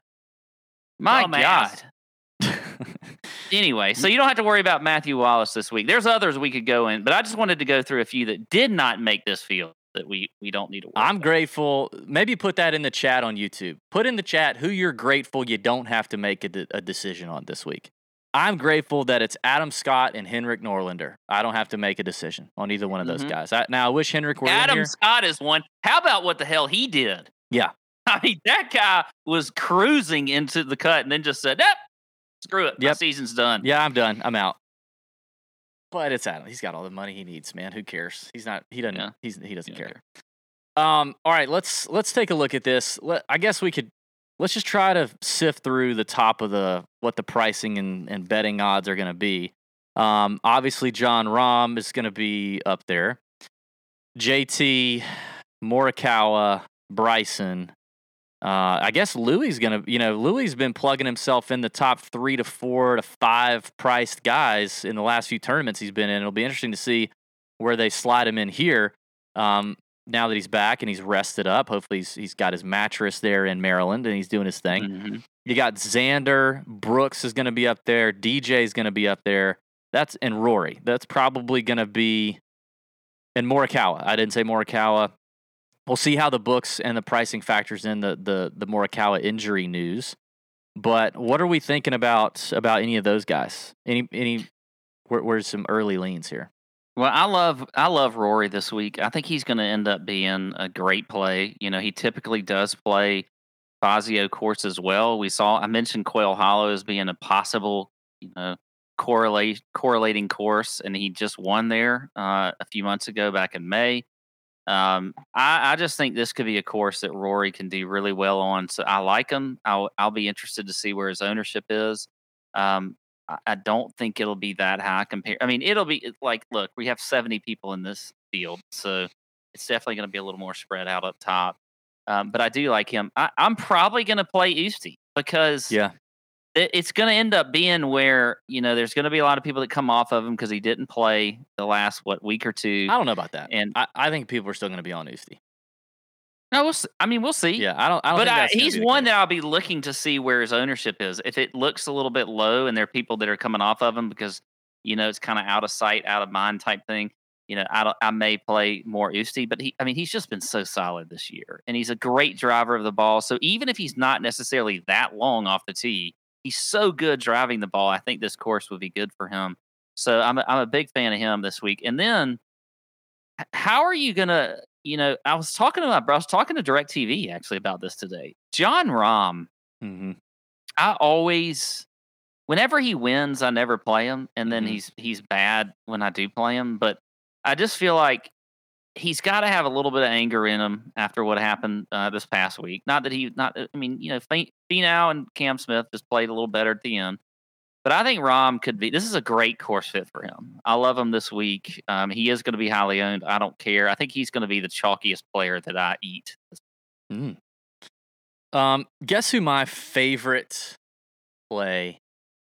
My Dumbass. God. Anyway, so you don't have to worry about Matthew Wallace this week. There's others we could go in, but I just wanted to go through a few that did not make this field that we, we don't need to worry I'm about. grateful. Maybe put that in the chat on YouTube. Put in the chat who you're grateful you don't have to make a, de- a decision on this week. I'm grateful that it's Adam Scott and Henrik Norlander. I don't have to make a decision on either one of those Mhm. guys. I, now, I wish Henrik were in Adam here. Scott is one. How about what the hell he did? Yeah. I mean, that guy was cruising into the cut and then just said, "Yep, screw it. My Yep. season's done." Yeah, I'm done. I'm out. But it's Adam. He's got all the money he needs, man. Who cares? He's not. He doesn't. Yeah. He's he doesn't He don't care. Um. All right. Let's let's take a look at this. Let, I guess we could. Let's just try to sift through the top of the what the pricing and, and betting odds are going to be. Um. Obviously, John Rahm is going to be up there. J T, Morikawa, Bryson. Uh, I guess Louis gonna, you know, Louis been plugging himself in the top three to four to five priced guys in the last few tournaments he's been in. It'll be interesting to see where they slide him in here. Um, now that he's back and he's rested up, hopefully he's he's got his mattress there in Maryland and he's doing his thing. Mhm. You got Xander, Brooks is gonna be up there, D J is gonna be up there. That's and Rory. That's probably gonna be, and Morikawa. I didn't say Morikawa. We'll see how the books and the pricing factors in the the the Morikawa injury news. But what are we thinking about about any of those guys? Any any where, where's some early leans here? Well, I love I love Rory this week. I think he's going to end up being a great play. You know, he typically does play Fazio course as well. We saw I mentioned Quail Hollow as being a possible, you know, correlate correlating course, and he just won there uh, a few months ago back in May. Um, I, I just think this could be a course that Rory can do really well on. So I like him. I'll I'll be interested to see where his ownership is. Um, I, I don't think it'll be that high compared. I mean, it'll be it- like, look, we have seventy people in this field, so it's definitely going to be a little more spread out up top. Um, but I do like him. I, I'm probably going to play Usti because Yeah, it, it's going to end up being where, you know, there's going to be a lot of people that come off of him because he didn't play the last what week or two. I don't know about that. And I, I think people are still going to be on Usti. No, we'll see. I mean, we'll see. Yeah, I don't. I don't but think I, that's gonna he's be the one case. that I'll be looking to see where his ownership is. If it looks a little bit low, and there are people that are coming off of him because, you know, it's kind of out of sight, out of mind type thing. You know, I, don't, I may play more Usti, but he, I mean, he's just been so solid this year, and he's a great driver of the ball. So even if he's not necessarily that long off the tee, he's so good driving the ball. I think this course would be good for him. So I'm a, I'm a big fan of him this week. And then, h- how are you gonna? You know, I was talking to my bro. I was talking to DirecTV actually about this today. John Rahm. Mhm. I always, whenever he wins, I never play him, and then Mhm. he's he's bad when I do play him. But I just feel like he's got to have a little bit of anger in him after what happened uh, this past week. Not that he, not I mean, you know, Fi- Finau and Cam Smith just played a little better at the end. But I think Rahm could be. This is a great course fit for him. I love him this week. Um, he is going to be highly owned. I don't care. I think he's going to be the chalkiest player that I eat. Mm. Um, guess who my favorite play?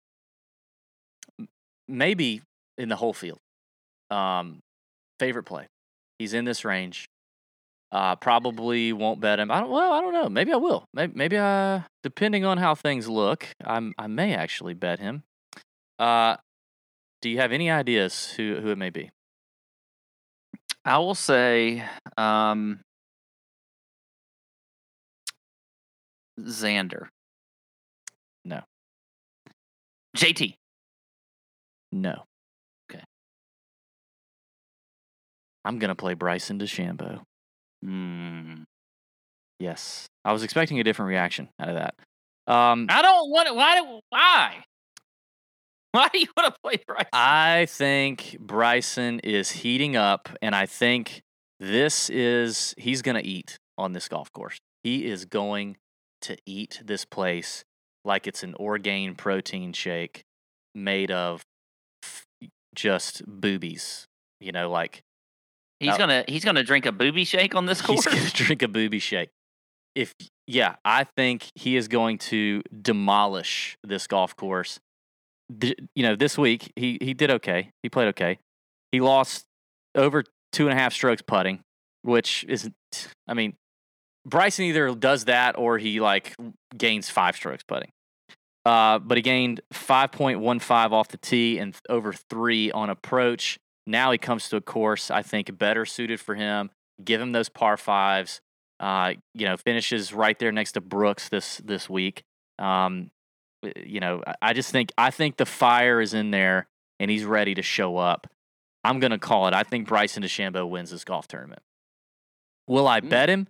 m- Maybe in the whole field. Um, favorite play. He's in this range. Uh, probably won't bet him. I don't. Well, I don't know. Maybe I will. Maybe, maybe uh, depending on how things look, I'm. I may actually bet him. Uh, do you have any ideas who who it may be? I will say um, Xander. No. J T. No. Okay. I'm gonna play Bryson DeChambeau. Mm. Yes, I was expecting a different reaction out of that. Um, I don't want to. Why? do- Why? Why do you want to play Bryson? I think Bryson is heating up, and I think this is he's gonna eat on this golf course. He is going to eat this place like it's an Orgain protein shake made of f- just boobies. You know, like he's uh, gonna he's gonna drink a booby shake on this he's course. gonna drink a booby shake. if yeah, I think he is going to demolish this golf course. The, you know, this week he he did okay. He played okay. He lost over two and a half strokes putting, which is, I mean, Bryson either does that or he like gains five strokes putting. Uh, but he gained five point one five off the tee and over three on approach. Now he comes to a course I think better suited for him. Give him those par fives. Uh, you know, finishes right there next to Brooks this this week. Um, you know, I just think I think the fire is in there and he's ready to show up. I'm gonna call it. I think Bryson DeChambeau wins this golf tournament. Will I Mm. bet him?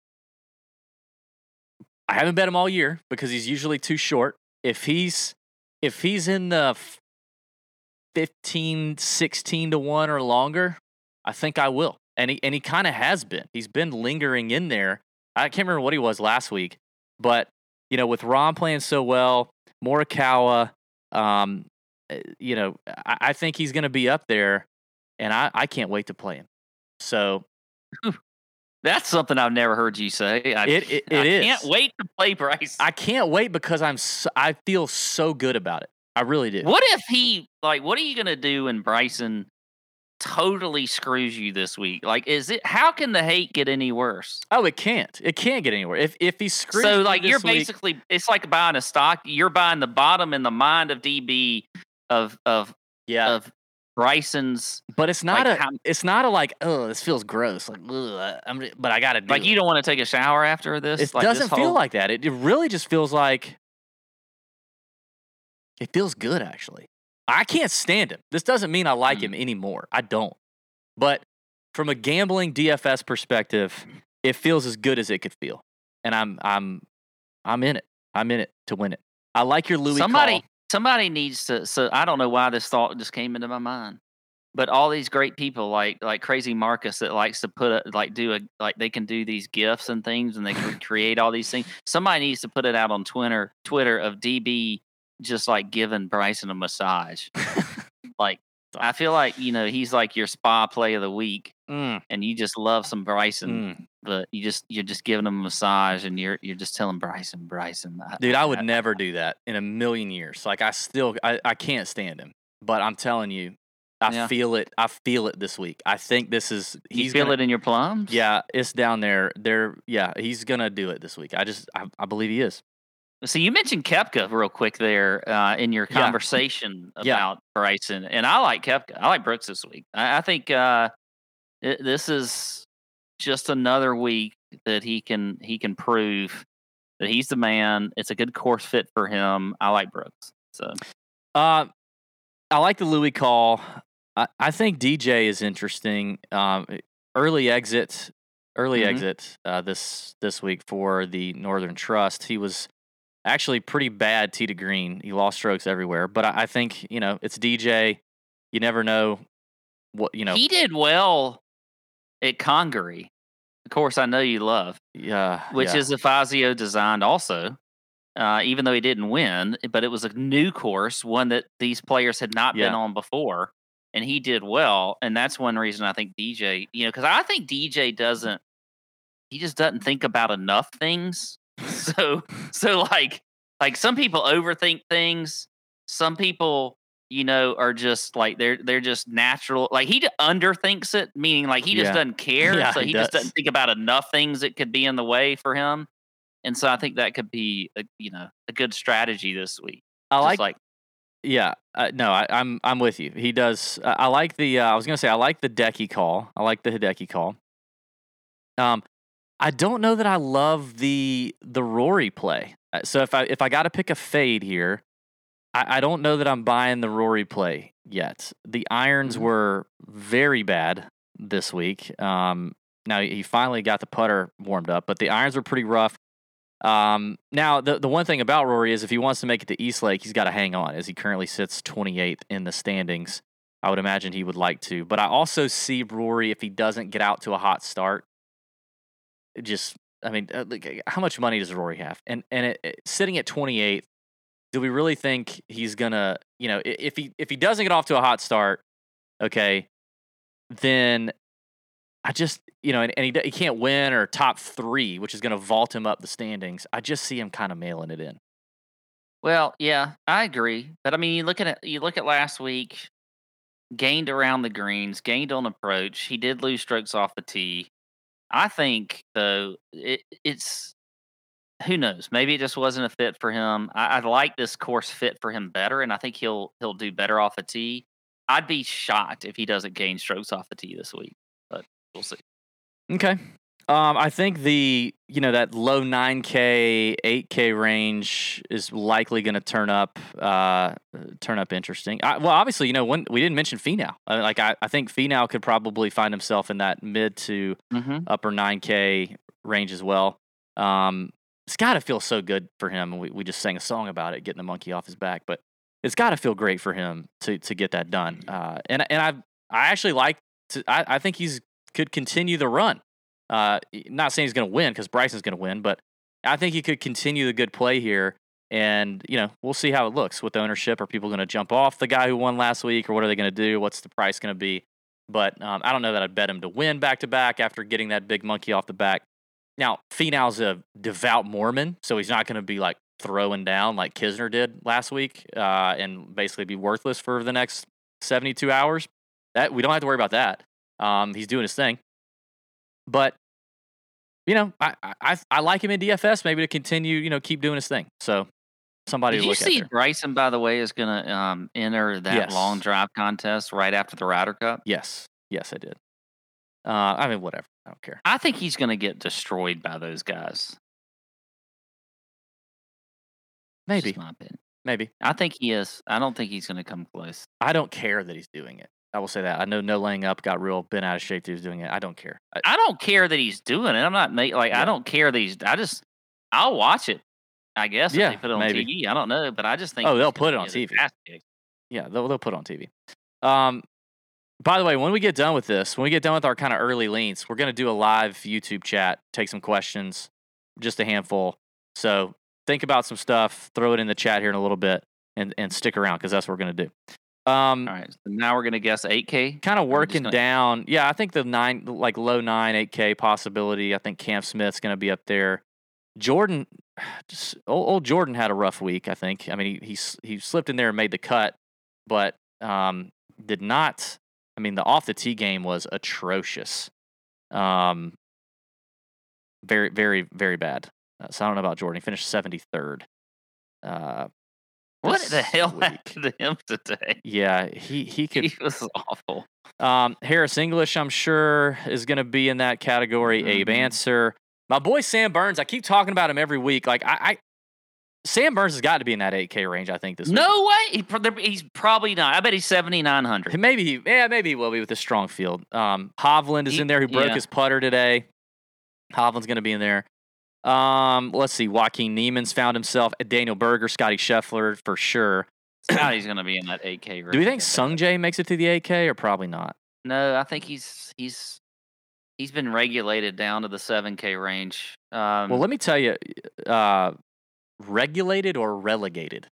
I haven't bet him all year because he's usually too short. If he's if he's in the fifteen, sixteen to one or longer, I think I will. And he and he kind of has been. He's been lingering in there. I can't remember what he was last week, but you know, with Ron playing so well, Morikawa, um, you know, I, I think he's going to be up there, and I, I can't wait to play him. So That's something I've never heard you say. I, It- it- I it is. can't wait to play Bryce. I can't wait because I'm so, I feel so good about it. I really do. What if he like? What are you gonna do when Bryson totally screws you this week? Like, is it? How can the hate get any worse? Oh, it can't. It can't get anywhere. If if he screws So, me like, this you're week- basically it's like buying a stock. You're buying the bottom in the mind of D B of of yeah. of Bryson's. But it's not Like, a. how- it's not a like. Oh, this feels gross. Like, ugh, I'm. But I got to do. Like, it. you don't want to take a shower after this. It like, doesn't this feel whole- like that. It, it really just feels like. It feels good, actually. I can't stand him. This doesn't mean I like Mm. him anymore. I don't. But from a gambling D F S perspective, it feels as good as it could feel, and I'm I'm I'm in it. I'm in it to win it. I like your Louis somebody call. somebody needs to. So I don't know why this thought just came into my mind, but all these great people like like Crazy Marcus that likes to put a like do a like they can do these gifs and things and they can create all these things. Somebody needs to put it out on Twitter Twitter of D B just like giving Bryson a massage. Like, I feel like, you know, he's like your spa play of the week, Mm, and you just love some Bryson, mm. but you just you're just giving him a massage, and you're you're just telling Bryson, Bryson, Dude, I would never do that in a million years. Like I still, I, I can't stand him. But I'm telling you, I Yeah. feel it. I feel it this week. I think this is. You He's feel gonna, it in your plums. Yeah, it's down there. There. Yeah, he's gonna do it this week. I just, I, I believe he is. So you mentioned Koepka real quick there uh, in your Yeah. conversation Yeah. about Bryson, and I like Koepka. I like Brooks this week. I, I think uh, it, this is just another week that he can he can prove that he's the man. It's a good course fit for him. I like Brooks. So Uh, I like the Louis call. I, I think D J is interesting. Um, early exit, early Mhm. exit uh, this this week for the Northern Trust. He was actually pretty bad tee to green. He lost strokes everywhere. But I, I think you know it's D J. You never know what you know. he did well at Congaree. Of course, I know you love, yeah, which yeah. is a Fazio designed also. Uh, even though he didn't win, but it was a new course, one that these players had not been Yeah. on before, and he did well. And that's one reason I think D J, you know, because I think D J doesn't, he just doesn't think about enough things. So, so like, like some people overthink things. Some people, you know, are just like they're they're just natural. Like he d- underthinks it, meaning like he just Yeah. doesn't care. Yeah, so he he, just does. doesn't think about enough things that could be in the way for him. And so I think that could be, a, you know, a good strategy this week. I Just like. like Yeah, uh, no, I, I'm I'm with you. He does. Uh, I like the. Uh, I was gonna say I like the Hideki call. I like the Hideki call. Um, I don't know that I love the the Rory play. Uh, So if I if I got to pick a fade here, I, I don't know that I'm buying the Rory play yet. The irons Mhm. were very bad this week. Um, now he finally got the putter warmed up, but the irons were pretty rough. Um, now the the one thing about Rory is if he wants to make it to East Lake, he's got to hang on as he currently sits twenty-eighth in the standings. I would imagine he would like to, but I also see Rory if he doesn't get out to a hot start. it Just, I mean, uh, like, how much money does Rory have? And and it, it- sitting at twenty-eighth, do we really think he's gonna, you know, i- if he if he doesn't get off to a hot start, okay, then I just, you know, and, and he, he can't win or top three, which is going to vault him up the standings. I just see him kind of mailing it in. Well, yeah, I agree. But I mean, you look at it, you look at last week, gained around the greens, gained on approach. He did lose strokes off the tee. I think though it, it's who knows? Maybe it just wasn't a fit for him. I, I like this course fit for him better, and I think he'll he'll do better off the tee. I'd be shocked if he doesn't gain strokes off the tee this week, but we'll see. Okay. Um, I think the, you know, that low nine K, eight K range is likely going to turn up, uh, turn up interesting. I, well, obviously, you know, when we didn't mention Finau. I mean, like, I, I think Finau could probably find himself in that mid to Mm-hmm. upper nine K range as well. Um, it's got to feel so good for him. And we, we just sang a song about it, getting the monkey off his back, but it's got to feel great for him to, to get that done. Uh, and, and I, I actually like to, I, I think he's could continue the run. Uh, not saying he's going to win because Bryson's going to win, but I think he could continue the good play here. And, you know, we'll see how it looks with ownership. Are people going to jump off the guy who won last week, or what are they going to do? What's the price going to be? But um, I don't know that I'd bet him to win back to back after getting that big monkey off the back. Now, Finau's a devout Mormon, so he's not going to be like throwing down like Kisner did last week uh, and basically be worthless for the next seventy-two hours. That we don't have to worry about that. Um, he's doing his thing. But, you know, I, I I like him in D F S maybe to continue, you know, keep doing his thing. So somebody Did to you look see at there. Bryson, by the way, is going to um, enter that Yes. long drive contest right after the Ryder Cup? Yes. Yes, I did. Uh, I mean, whatever. I don't care. I think he's going to get destroyed by those guys. That's Maybe. just my opinion. Maybe. I think he is. I don't think he's going to come close. I don't care that he's doing it. I will say that. I know No Laying Up got real bent out of shape that he was doing it. I don't care. I, I don't care that he's doing it. I'm not make like Yeah. I don't care that he's. I just I'll watch it. I guess Yeah, if they put it on maybe. T V. I don't know, but I just think. Oh, he's they'll gonna put it get on his T V. ass kicked. yeah, they'll, they'll put it on T V. Um, by the way, when we get done with this, when we get done with our kind of early leans, we're going to do a live YouTube chat, take some questions, just a handful. So think about some stuff, throw it in the chat here in a little bit, and, and stick around because that's what we're going to do. Um, All right. So now we're gonna guess eight K. kind of Or we're just working gonna- down. Yeah, I think the nine, like low nine, eight K possibility. I think Cam Smith's going to be up there. Jordan, just old, old Jordan had a rough week. I think. I mean, he he s- he slipped in there and made the cut, but um, did not. I mean, the off the tee game was atrocious. Um, very, very, very bad. Uh, so I don't know about Jordan. He finished seventy-third. Uh, What this the hell week. happened to him today? Yeah, he he could. He was awful. Um, Harris English, I'm sure, is going to be in that category. Abe Mhm. Answer, my boy Sam Burns. I keep talking about him every week. Like I, I Sam Burns has got to be in that eight K range. I think this week. No way. He, pro- there- he's probably not. I bet he's seventy-nine hundred. Maybe he, yeah, maybe he will be with a strong field. Um, Hovland is He- in there who broke yeah. his putter today. Hovland's going to be in there. Um, let's see. Joaquin Neiman's found himself. Daniel Berger, Scotty Scheffler for sure. Scotty's going to be in that eight K range. Do we think Sungjae makes it to the eight K or probably not? No, I think he's he's he's been regulated down to the seven K range. Um, Well, let me tell you, uh, regulated or relegated.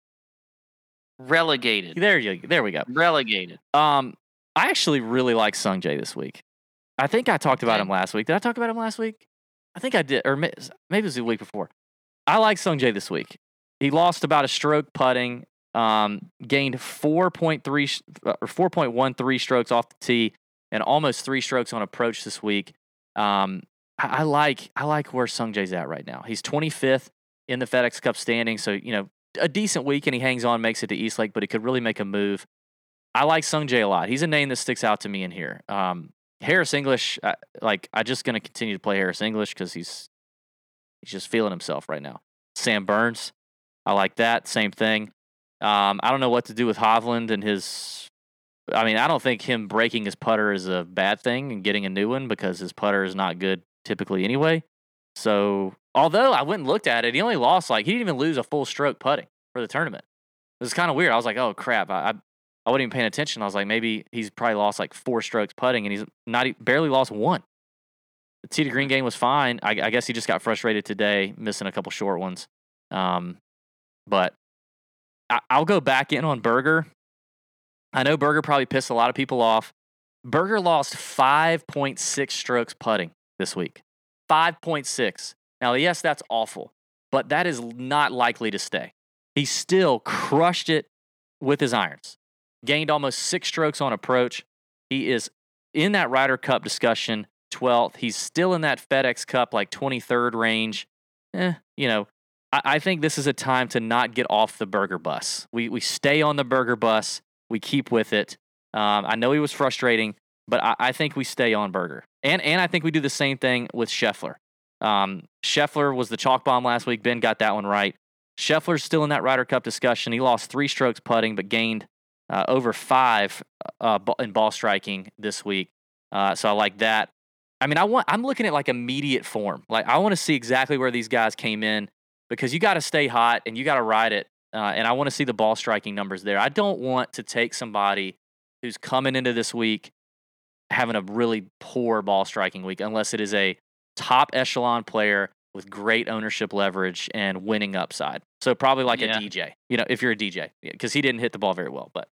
relegated. There you, there we go. Relegated. Um, I actually really like Sungjae this week. I think I talked about Okay. him last week. Did I talk about him last week? I think I did, or may- maybe it was the week before. I like Sungjae this week. He lost about a stroke putting, um, gained four point three sh- or four point one three strokes off the tee, and almost three strokes on approach this week. Um, I, I like I like where Sungjae's at right now. He's twenty-fifth in the FedEx Cup standing, so you know a decent week, and he hangs on, makes it to Eastlake, but he could really make a move. I like Sungjae a lot. He's a name that sticks out to me in here. Um, Harris English, uh, like I just going to continue to play Harris English because he's he's just feeling himself right now. Sam Burns, I like that. Same thing. Um, I don't know what to do with Hovland and his. I mean, I don't think him breaking his putter is a bad thing and getting a new one because his putter is not good typically anyway. So, although I went and looked at it, he only lost like he didn't even lose a full stroke putting for the tournament. It was kind of weird. I was like, oh crap, I, I I wasn't even paying attention. I was like, maybe he's probably lost like four strokes putting, and he's not e- barely lost one. The tee to green game was fine. I, I guess he just got frustrated today, missing a couple short ones. Um, but I, I'll go back in on Berger. I know Berger probably pissed a lot of people off. Berger lost five point six strokes putting this week. five point six. Now, yes, that's awful, but that is not likely to stay. He still crushed it with his irons. Gained almost six strokes on approach. He is in that Ryder Cup discussion, twelfth. He's still in that FedEx Cup, like twenty-third range. Eh, you know, I, I think this is a time to not get off the Berger bus. We we stay on the Berger bus. We keep with it. Um, I know he was frustrating, but I, I think we stay on Berger. And and I think we do the same thing with Scheffler. Um, Scheffler was the chalk bomb last week. Ben got that one right. Scheffler's still in that Ryder Cup discussion. He lost three strokes putting, but gained uh, over five uh, in ball striking this week. Uh, so I like that. I mean, I want. I'm looking at like immediate form. Like I want to see exactly where these guys came in because you got to stay hot and you got to ride it. Uh, and I want to see the ball striking numbers there. I don't want to take somebody who's coming into this week having a really poor ball striking week unless it is a top echelon player with great ownership leverage and winning upside. So probably like Yeah. a D J, you know, if you're a D J, because he didn't hit the ball very well. But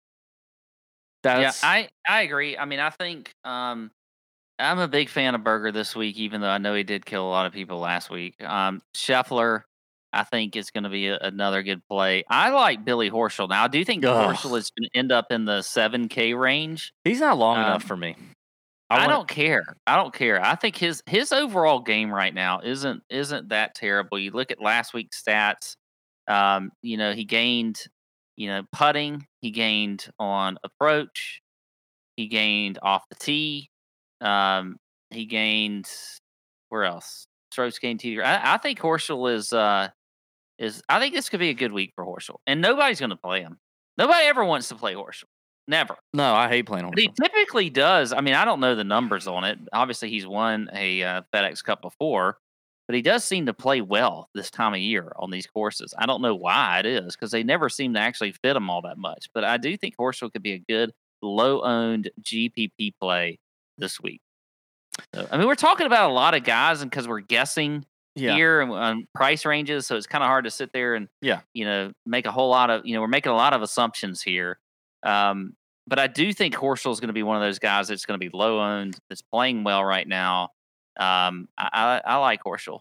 that's Yeah, I, I agree. I mean, I think um, I'm a big fan of Berger this week, even though I know he did kill a lot of people last week. Um, Scheffler, I think, is going to be a, another good play. I like Billy Horschel. Now, I do think Ugh. Horschel is going to end up in the seven K range. he's not long Um, enough for me. I, want- don't care. I don't care. I think his his overall game right now isn't isn't that terrible. You look at last week's stats. Um, you know, he gained, you know, putting. He gained on approach. He gained off the tee. Um, he gained where else? Strokes gained tee. I, I think Horschel is uh is. I think this could be a good week for Horschel, and nobody's going to play him. Nobody ever wants to play Horschel. Never. No, I hate playing But he Horschel. typically does. I mean, I don't know the numbers on it. Obviously, he's won a uh, FedEx Cup before, but he does seem to play well this time of year on these courses. I don't know why it is because they never seem to actually fit him all that much. But I do think Horschel could be a good low-owned G P P play this week. So, I mean, we're talking about a lot of guys, and because we're guessing Yeah. here and on price ranges, so it's kind of hard to sit there and Yeah. you know make a whole lot of you know we're making a lot of assumptions here. Um, but I do think Horschel is going to be one of those guys that's going to be low owned, that's playing well right now. Um, I, I, I like Horschel.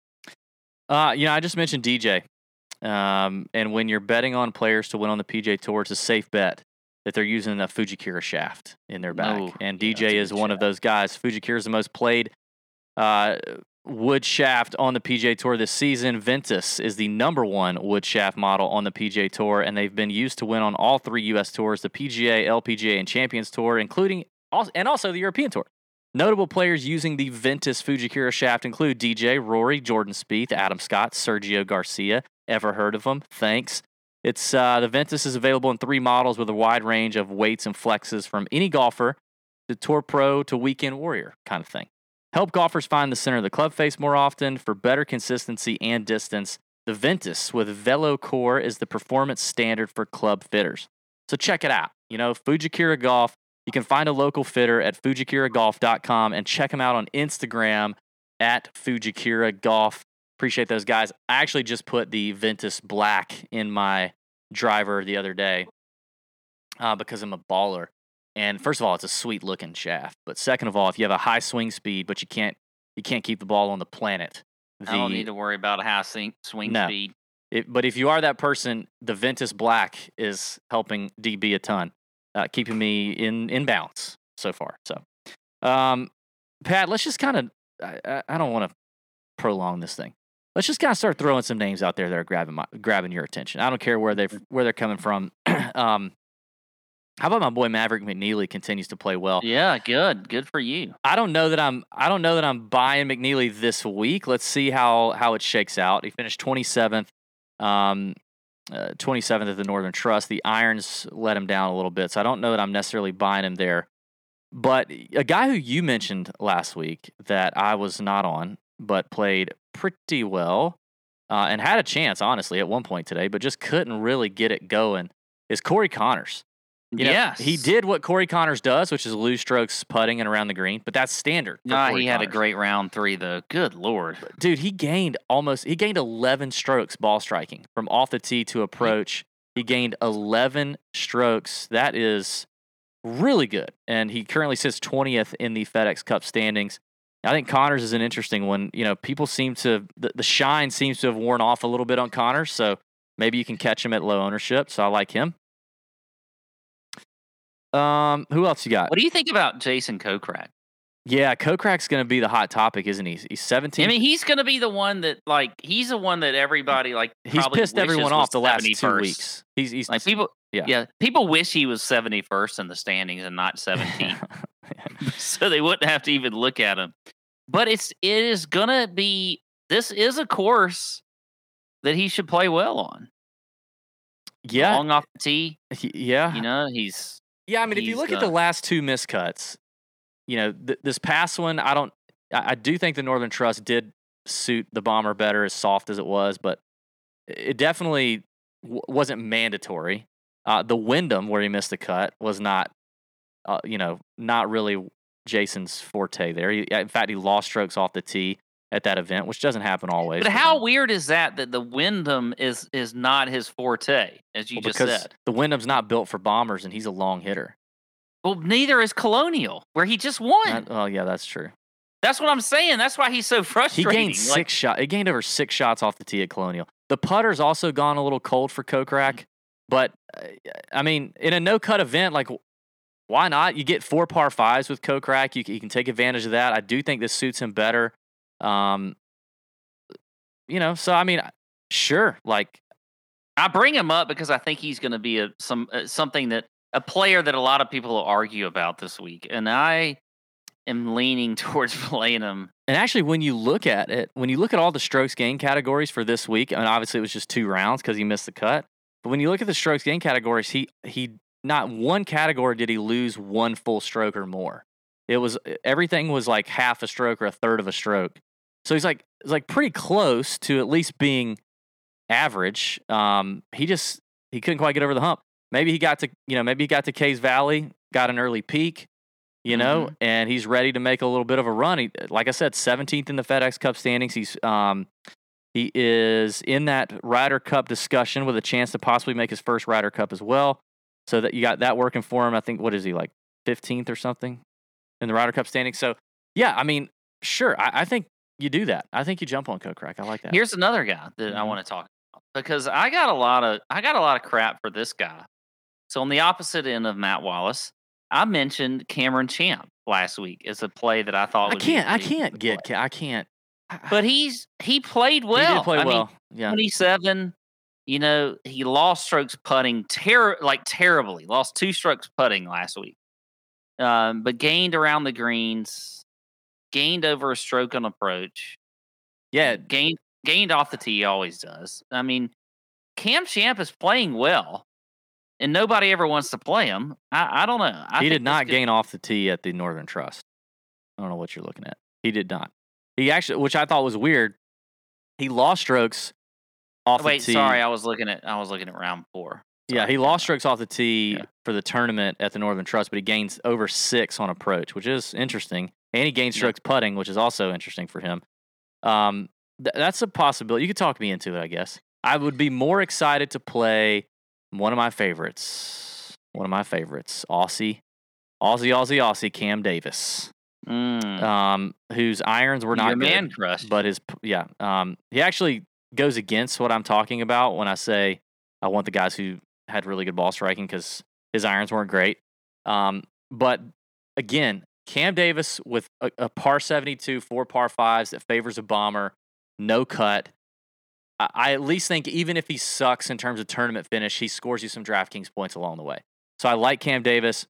Uh, you know, I just mentioned D J. Um, and when you're betting on players to win on the P G A Tour, it's a safe bet that they're using a Fujikura shaft in their bag. Oh, and yeah, D J that's a is good one of those guys. Fujikura is the most played uh, wood shaft on the P G A Tour this season. Ventus is the number one wood shaft model on the P G A Tour, and they've been used to win on all three U S tours, the P G A, L P G A, and Champions Tour, including also, and also the European Tour. Notable players using the Ventus Fujikura shaft include D J, Rory, Jordan Spieth, Adam Scott, Sergio Garcia. Ever heard of them? Thanks. It's uh, the Ventus is available in three models with a wide range of weights and flexes from any golfer to Tour Pro to Weekend Warrior kind of thing. Help golfers find the center of the club face more often for better consistency and distance. The Ventus with Velo Core is the performance standard for club fitters. So check it out. You know, Fujikura Golf. You can find a local fitter at fujikura golf dot com and check them out on Instagram at Fujikura Golf. Appreciate those guys. I actually just put the Ventus Black in my driver the other day uh, because I'm a baller. And first of all, it's a sweet looking shaft. But second of all, if you have a high swing speed, but you can't you can't keep the ball on the planet, the, I don't need to worry about a high swing, swing No. speed. it, but if you are that person, the Ventus Black is helping D B a ton, uh, keeping me in in balance so far. So, um, Pat, let's just kind of I, I- I don't want to prolong this thing. Let's just kind of start throwing some names out there that are grabbing my, grabbing your attention. I don't care where they where they're coming from. um, how about my boy Maverick McNeely continues to play well? Yeah, good. Good for you. I don't know that I'm I don't know that I'm buying McNeely this week. Let's see how how it shakes out. He finished twenty-seventh, um, uh, twenty-seventh at the Northern Trust. The irons let him down a little bit, so I don't know that I'm necessarily buying him there. But a guy who you mentioned last week that I was not on, but played pretty well uh, and had a chance, honestly, at one point today, but just couldn't really get it going, is Corey Connors. You know, yes, he did what Corey Connors does, which is lose strokes putting and around the green, but that's standard. for Nah, Corey he had a Connors. great round three though. Good lord. Dude, he gained almost, he gained eleven strokes ball striking from off the tee to approach. He gained eleven strokes. That is, really good, and he currently sits twentieth in the FedEx Cup standings. I think Connors is an interesting one. You know, people seem to the, the shine seems to have worn off a little bit on Connors, so maybe you can catch him at low ownership. So I like him. Um, who else you got? What do you think about Jason Kokrak? Yeah, Kokrak's going to be the hot topic, isn't he? He's seventeen. I mean, he's going to be the one that, like, he's the one that everybody, like, he's pissed everyone off the last two weeks. He's, he's like, people, yeah. yeah, people wish he was seventy-first in the standings and not seventeenth. So they wouldn't have to even look at him. But it's, it is going to be, this is a course that he should play well on. Yeah. Long off the tee. Yeah. You know, he's. Yeah, I mean, if you look uh, at the last two miscuts, you know, th- this past one, I don't, I, I do think the Northern Trust did suit the Bomber better, as soft as it was, but it definitely w- wasn't mandatory. Uh, the Wyndham, where he missed the cut, was not, uh, you know, not really Jason's forte there. He, in fact, he lost strokes off the tee at that event, which doesn't happen always. But how him. weird is that, that the Wyndham is is not his forte, as you well, just said? The Wyndham's not built for bombers, and he's a long hitter. Well, neither is Colonial, where he just won. That, oh, yeah, that's true. That's what I'm saying. That's why he's so frustrating. He gained six like, shots. He gained over six shots off the tee at Colonial. The putter's also gone a little cold for Kokrak, but uh, I mean, in a no-cut event, like, why not? You get four par fives with Kokrak. You, you can take advantage of that. I do think this suits him better. Um, you know, so I mean, sure. Like, I bring him up because I think he's going to be a some uh, something that a player that a lot of people will argue about this week, and I am leaning towards playing him. And actually, when you look at it, when you look at all the strokes gain categories for this week, I mean, obviously it was just two rounds because he missed the cut. But when you look at the strokes gain categories, he he not one category did he lose one full stroke or more. It was everything was like half a stroke or a third of a stroke. So he's like it's like pretty close to at least being average. Um, he just he couldn't quite get over the hump. Maybe he got to you know maybe he got to Cays Valley, got an early peak, you know, mm-hmm. and he's ready to make a little bit of a run. He, like I said, seventeenth in the FedEx Cup standings. He's um, he is in that Ryder Cup discussion with a chance to possibly make his first Ryder Cup as well. So that you got that working for him. I think what is he like fifteenth or something in the Ryder Cup standings. So yeah, I mean, sure, I, I think. You do that. I think you jump on Kokrak. I like that. Here's another guy that mm-hmm. I want to talk about because I got a lot of I got a lot of crap for this guy. So on the opposite end of Matt Wallace, I mentioned Cameron Champ last week as a play that I thought I would can't. Be I can't get. I can't. But he's he played well. He did play I well. Mean, yeah. twenty-seven. You know, he lost strokes putting ter- like terribly. Lost two strokes putting last week, um, but gained around the greens. Gained over a stroke on approach. Yeah. Gained gained off the tee, he always does. I mean, Cam Champ is playing well, and nobody ever wants to play him. I, I don't know. I he did not gain off the tee at the Northern Trust. I don't know what you're looking at. He did not. He actually, which I thought was weird, he lost strokes off Wait, the tee. sorry, I was looking at I was looking at round four. Sorry. Yeah, he lost strokes off the tee yeah. for the tournament at the Northern Trust, but he gains over six on approach, which is interesting. And he gained strokes yeah. putting, which is also interesting for him. Um, th- that's a possibility. You could talk me into it, I guess. I would be more excited to play one of my favorites. One of my favorites, Aussie, Aussie, Aussie, Aussie, Cam Davis, mm. um, whose irons were not Your good, man crush. but his yeah, um, he actually goes against what I'm talking about when I say I want the guys who had really good ball striking because his irons weren't great. Um, but again. Cam Davis with a, a par seventy-two, four par fives that favors a bomber, no cut. I, I at least think even if he sucks in terms of tournament finish, he scores you some DraftKings points along the way. So I like Cam Davis.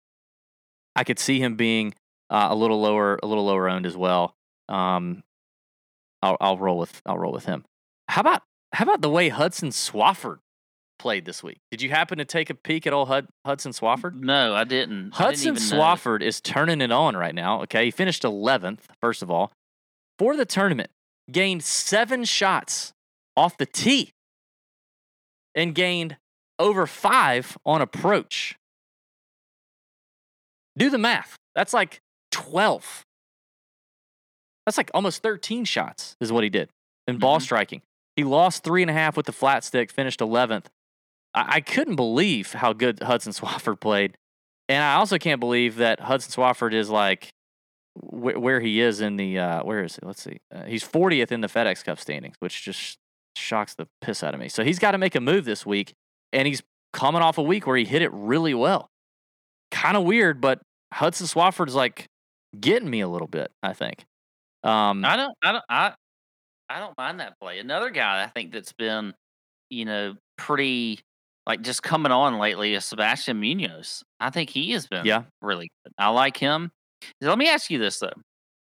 I could see him being uh, a little lower, a little lower owned as well. Um, I'll, I'll roll with I'll roll with him. How about how about the way Hudson Swafford played this week? Did you happen to take a peek at old Hud- Hudson Swafford? No, I didn't. Hudson I didn't Swafford know. is turning it on right now. Okay, he finished eleventh, first of all. For the tournament, gained seven shots off the tee and gained over five on approach. Do the math. That's like twelve. That's like almost thirteen shots is what he did in mm-hmm. ball striking. He lost three and a half with the flat stick, finished eleventh. I couldn't believe how good Hudson Swafford played. And I also can't believe that Hudson Swafford is like wh- where he is in the uh, where is it? Let's see. Uh, he's fortieth in the FedEx Cup standings, which just shocks the piss out of me. So he's got to make a move this week, and he's coming off a week where he hit it really well. Kind of weird, but Hudson Swafford's like getting me a little bit, I think. Um, I don't, I don't, I, I don't mind that play. Another guy I think that's been, you know, pretty like just coming on lately is Sebastian Munoz. I think he has been Yeah. really good. I like him. Let me ask you this though: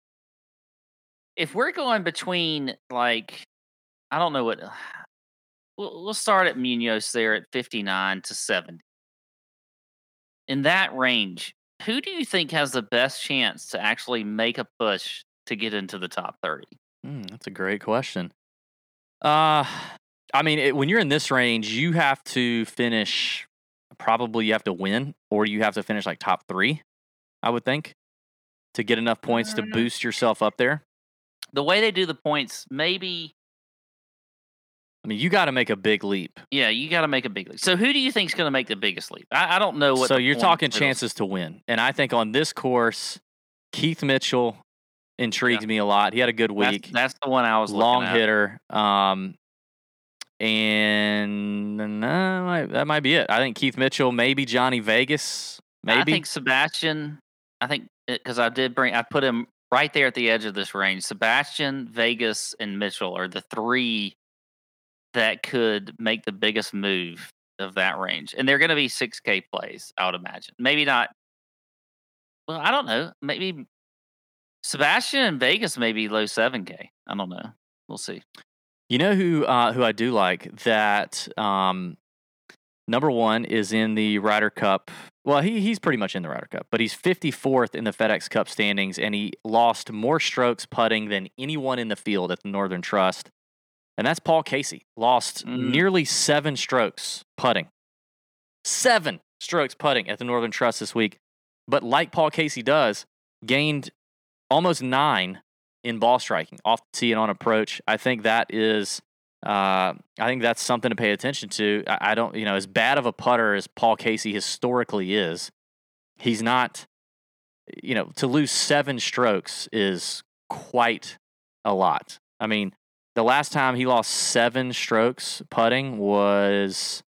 if we're going between like, I don't know what, we'll, we'll start at Munoz there at fifty-nine to seventy. In that range, who do you think has the best chance to actually make a push to get into the top thirty? Mm, that's a great question. Uh, I mean, it, when you're in this range, you have to finish. Probably you have to win, or you have to finish like top three. I would think to get enough points to boost yourself up there. The way they do the points, maybe. I mean, you got to make a big leap. Yeah, you got to make a big leap. So, who do you think is going to make the biggest leap? I, I don't know what. So the you're point talking is. chances to win, and I think on this course, Keith Mitchell intrigues Yeah. me a lot. He had a good week. That's, that's the one I was looking Long at. hitter. Um, and uh, that might, that might be it. I think Keith Mitchell, maybe Johnny Vegas, maybe. I think Sebastian. I think because I did bring, I put him right there at the edge of this range. Sebastian, Vegas, and Mitchell are the three that could make the biggest move of that range, and they're going to be six K plays. I would imagine. Maybe not. Well, I don't know. Maybe Sebastian and Vegas maybe low seven K. I don't know. We'll see. You know who uh, who I do like that um, number one is in the Ryder Cup. Well, he he's pretty much in the Ryder Cup, but he's fifty-fourth in the FedEx Cup standings, and he lost more strokes putting than anyone in the field at the Northern Trust. And that's Paul Casey. Lost Mm. nearly seven strokes putting. Seven strokes putting at the Northern Trust this week. But like Paul Casey does, gained almost nine in ball striking off the tee and on approach. I think that is, uh, I think that's something to pay attention to. I, I don't, you know, as bad of a putter as Paul Casey historically is, he's not, you know, to lose seven strokes is quite a lot. I mean, the last time he lost seven strokes putting was,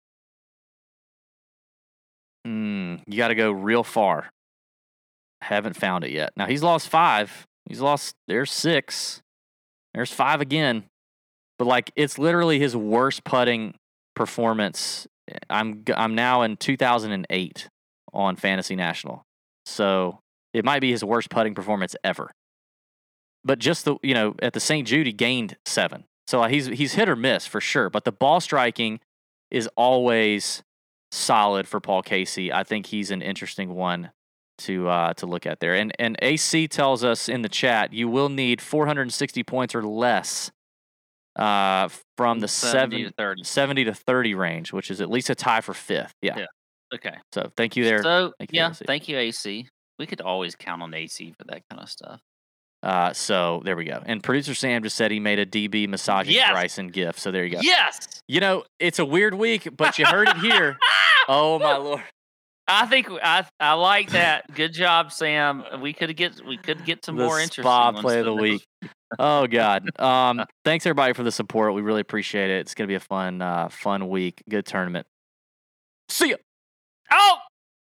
mm, you got to go real far. Haven't found it yet. Now, he's lost five. He's lost, there's six. There's five again. But, like, it's literally his worst putting performance. I'm I'm now in two thousand eight on Fantasy National. So, it might be his worst putting performance ever. But just the, you know, at the Saint Jude, he gained seven. So, he's he's hit or miss for sure. But the ball striking is always solid for Paul Casey. I think he's an interesting one to uh, to look at there. And and A C tells us in the chat, you will need four hundred sixty points or less uh, from the seventy seven, to thirty. seventy to thirty range, which is at least a tie for fifth. Yeah. Yeah. Okay. So thank you there. So Thank you, yeah, A C. thank you, A C. We could always count on A C for that kind of stuff. Uh, so there we go. And producer Sam just said he made a D B massaging Yes! Bryson gift. So there you go. Yes. You know, it's a weird week, but you heard it here. Oh my Lord. I think I I like that. Good job, Sam. We could get we could get some The more interesting spa ones play of the than week. Oh God. Um, thanks everybody for the support. We really appreciate it. It's gonna be a fun, uh, fun week. Good tournament. See ya. Oh.